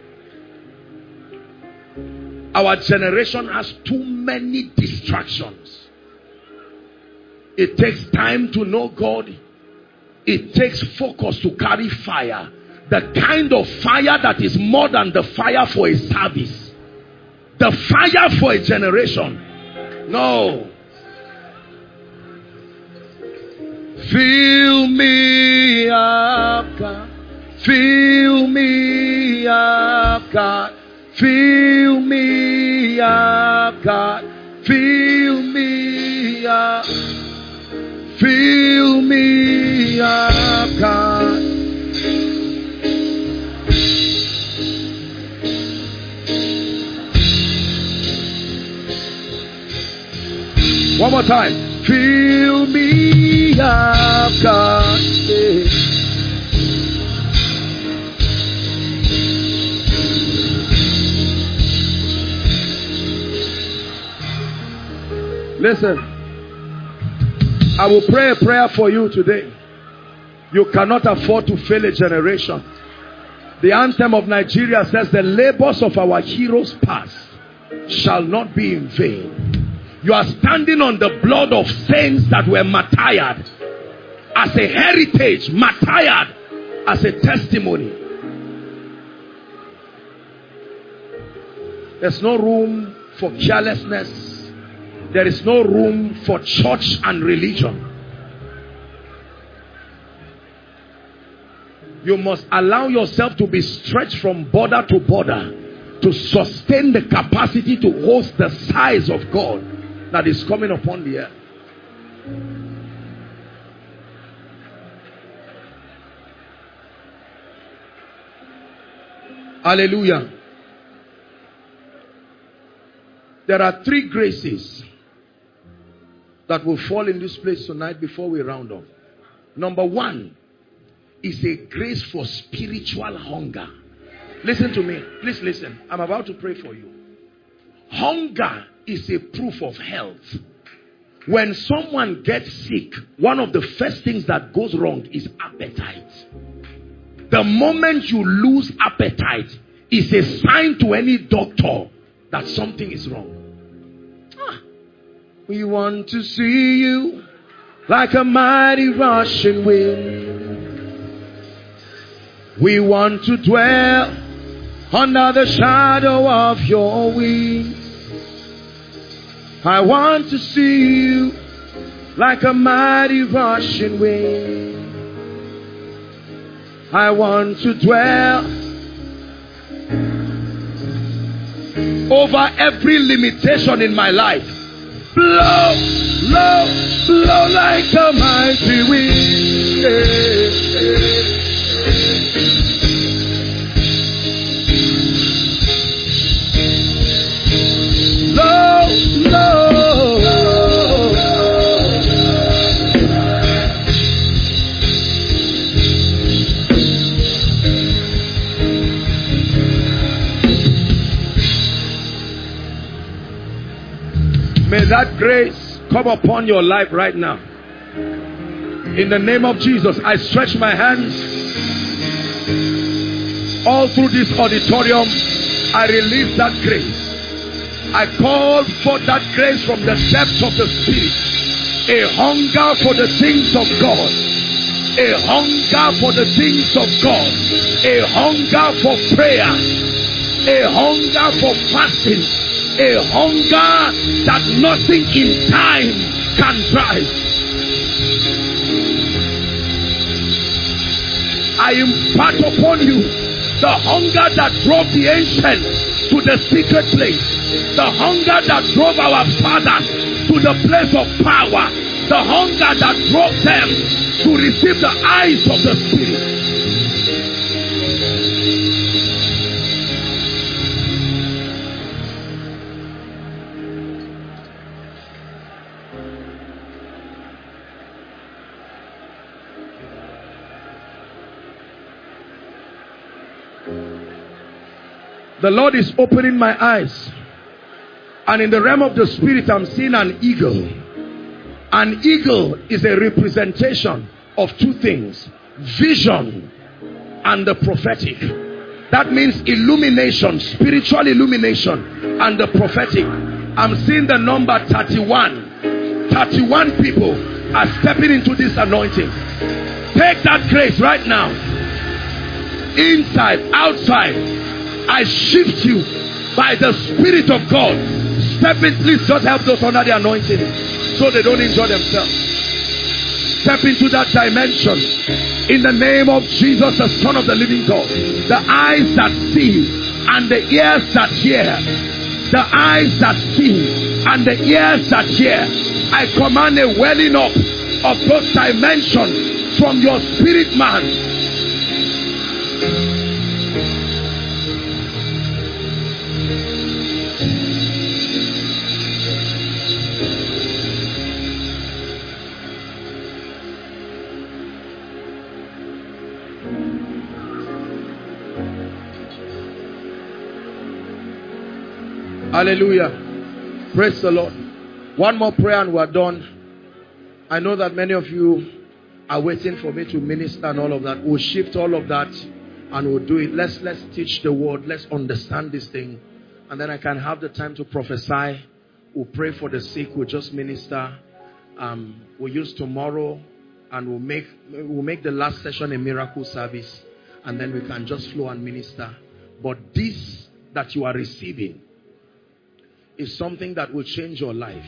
Our generation has too many distractions. It takes time to know God. It takes focus to carry fire. The kind of fire that is more than the fire for a service. The fire for a generation. No. Fill me up, God. Fill me up, God. Fill me up, God. Fill me up. Fill me up, God. One more time. Fill me up, God. Listen, I will pray a prayer for you today. You cannot afford to fail a generation. The anthem of Nigeria says, the labors of our heroes past shall not be in vain. You are standing on the blood of saints that were martyred as a heritage, martyred as a testimony. There's no room for carelessness. There is no room for church and religion. You must allow yourself to be stretched from border to border to sustain the capacity to host the size of God that is coming upon the earth. Hallelujah. There are 3 graces that will fall in this place tonight before we round off. Number 1 is a grace for spiritual hunger. Listen to me. Please listen. I'm about to pray for you. Hunger is a proof of health. When someone gets sick, one of the first things that goes wrong is appetite. The moment you lose appetite is a sign to any doctor that something is wrong. We want to see you like a mighty rushing wind. We want to dwell under the shadow of your wings. I want to see you like a mighty rushing wind. I want to dwell over every limitation in my life. Blow, blow, blow like a mighty wind. Blow, blow. May that grace come upon your life right now. In the name of Jesus, I stretch my hands all through this auditorium. I release that grace. I call for that grace from the depths of the Spirit. A hunger for the things of God. A hunger for the things of God. A hunger for prayer. A hunger for fasting. A hunger that nothing in time can drive. I impart upon you the hunger that drove the ancients to the secret place. The hunger that drove our fathers to the place of power. The hunger that drove them to receive the eyes of the Spirit. The Lord is opening my eyes. And in the realm of the spirit, I'm seeing an eagle. An eagle is a representation of two things: vision and the prophetic. That means illumination, spiritual illumination, and the prophetic. I'm seeing the number 31. 31 people are stepping into this anointing. Take that grace right now. Inside, outside, I shift you by the Spirit of God. Step in, please just help those under the anointing so they don't injure themselves. Step into that dimension in the name of Jesus, the Son of the living God. The eyes that see and the ears that hear. The eyes that see and the ears that hear. I command a welling up of those dimensions from your spirit man. Hallelujah. Praise the Lord. One more prayer and we're done. I know that many of you are waiting for me to minister and all of that. We'll shift all of that and we'll do it. Let's teach the word. Let's understand this thing. And then I can have the time to prophesy. We'll pray for the sick. We'll just minister. We'll use tomorrow and we'll make the last session a miracle service. And then we can just flow and minister. But this that you are receiving is something that will change your life.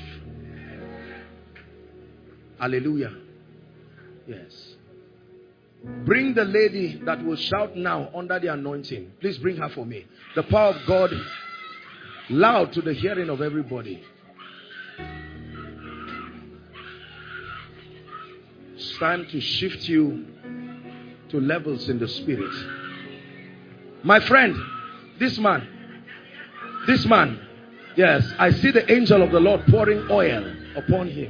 Hallelujah. Yes. Bring the lady that will shout now under the anointing. Please bring her for me. The power of God loud to the hearing of everybody. It's time to shift you to levels in the spirit. My friend, this man. Yes, I see the angel of the Lord pouring oil upon him.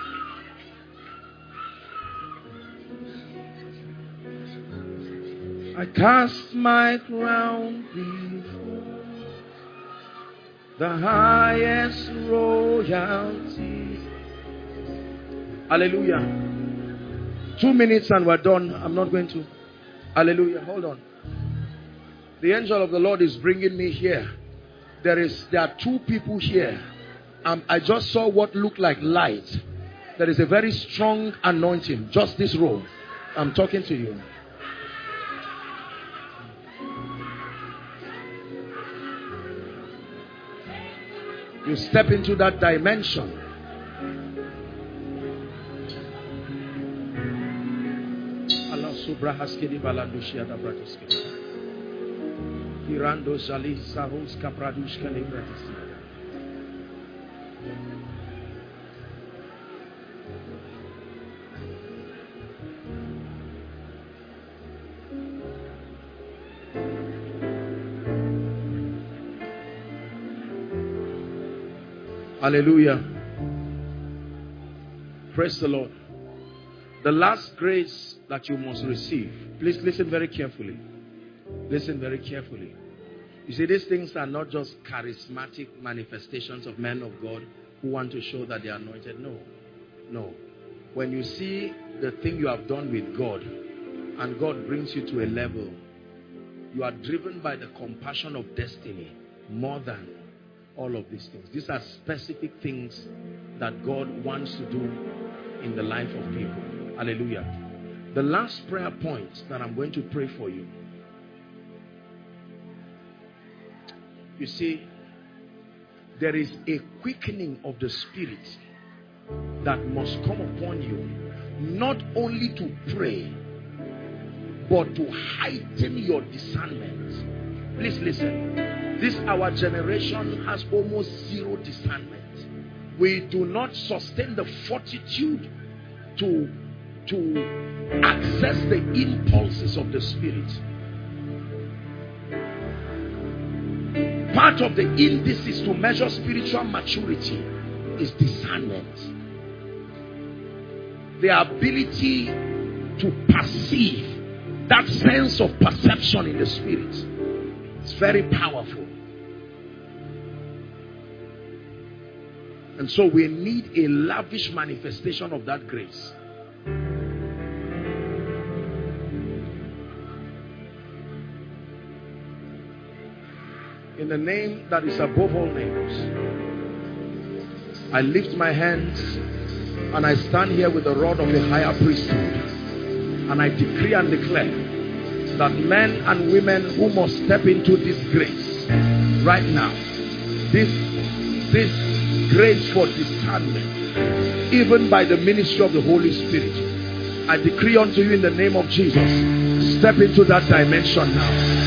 I cast my crown before the highest royalty. Hallelujah. 2 minutes and we're done. I'm not going to. Hallelujah. Hold on. The angel of the Lord is bringing me here. There are 2 people here. I just saw what looked like light. There is a very strong anointing. Just this row. I'm talking to you. You step into that dimension. Allah subrahaskedi balandushia da bratuskedi. Irando Jali Sahus Kapradushka Libratis. Hallelujah. Praise the Lord. The last grace that you must receive. Please listen very carefully. Listen very carefully. You see, these things are not just charismatic manifestations of men of God who want to show that they are anointed. No. When you see the thing you have done with God and God brings you to a level, you are driven by the compassion of destiny more than all of these things. These are specific things that God wants to do in the life of people. Hallelujah. The last prayer point that I'm going to pray for you. You see, there is a quickening of the spirit that must come upon you, not only to pray, but to heighten your discernment. Please listen. Our generation has almost zero discernment. We do not sustain the fortitude to access the impulses of the spirit. Part of the indices to measure spiritual maturity is discernment. The ability to perceive, that sense of perception in the spirit. It's very powerful. And so we need a lavish manifestation of that grace. In the name that is above all names, I lift my hands and I stand here with the rod of the higher priesthood, and I decree and declare that men and women who must step into this grace right now, this grace for discernment, even by the ministry of the Holy Spirit, I decree unto you in the name of Jesus, step into that dimension now.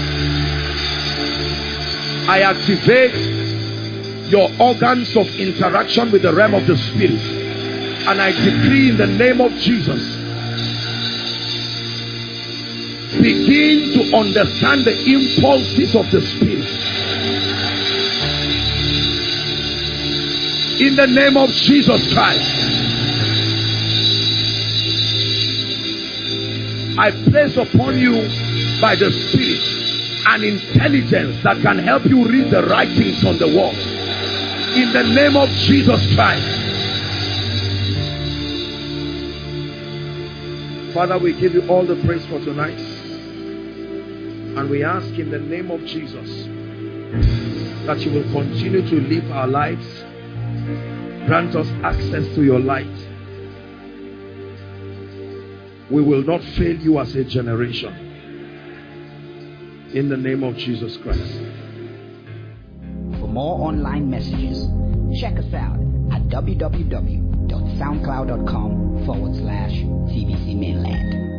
I activate your organs of interaction with the realm of the Spirit, and I decree in the name of Jesus, begin to understand the impulses of the Spirit. In the name of Jesus Christ, I place upon you by the Spirit an intelligence that can help you read the writings on the wall. In the name of Jesus Christ. Father, we give you all the praise for tonight. And we ask in the name of Jesus that you will continue to live our lives. Grant us access to your light. We will not fail you as a generation. In the name of Jesus Christ. For more online messages, check us out at www.soundcloud.com/TBC Mainland.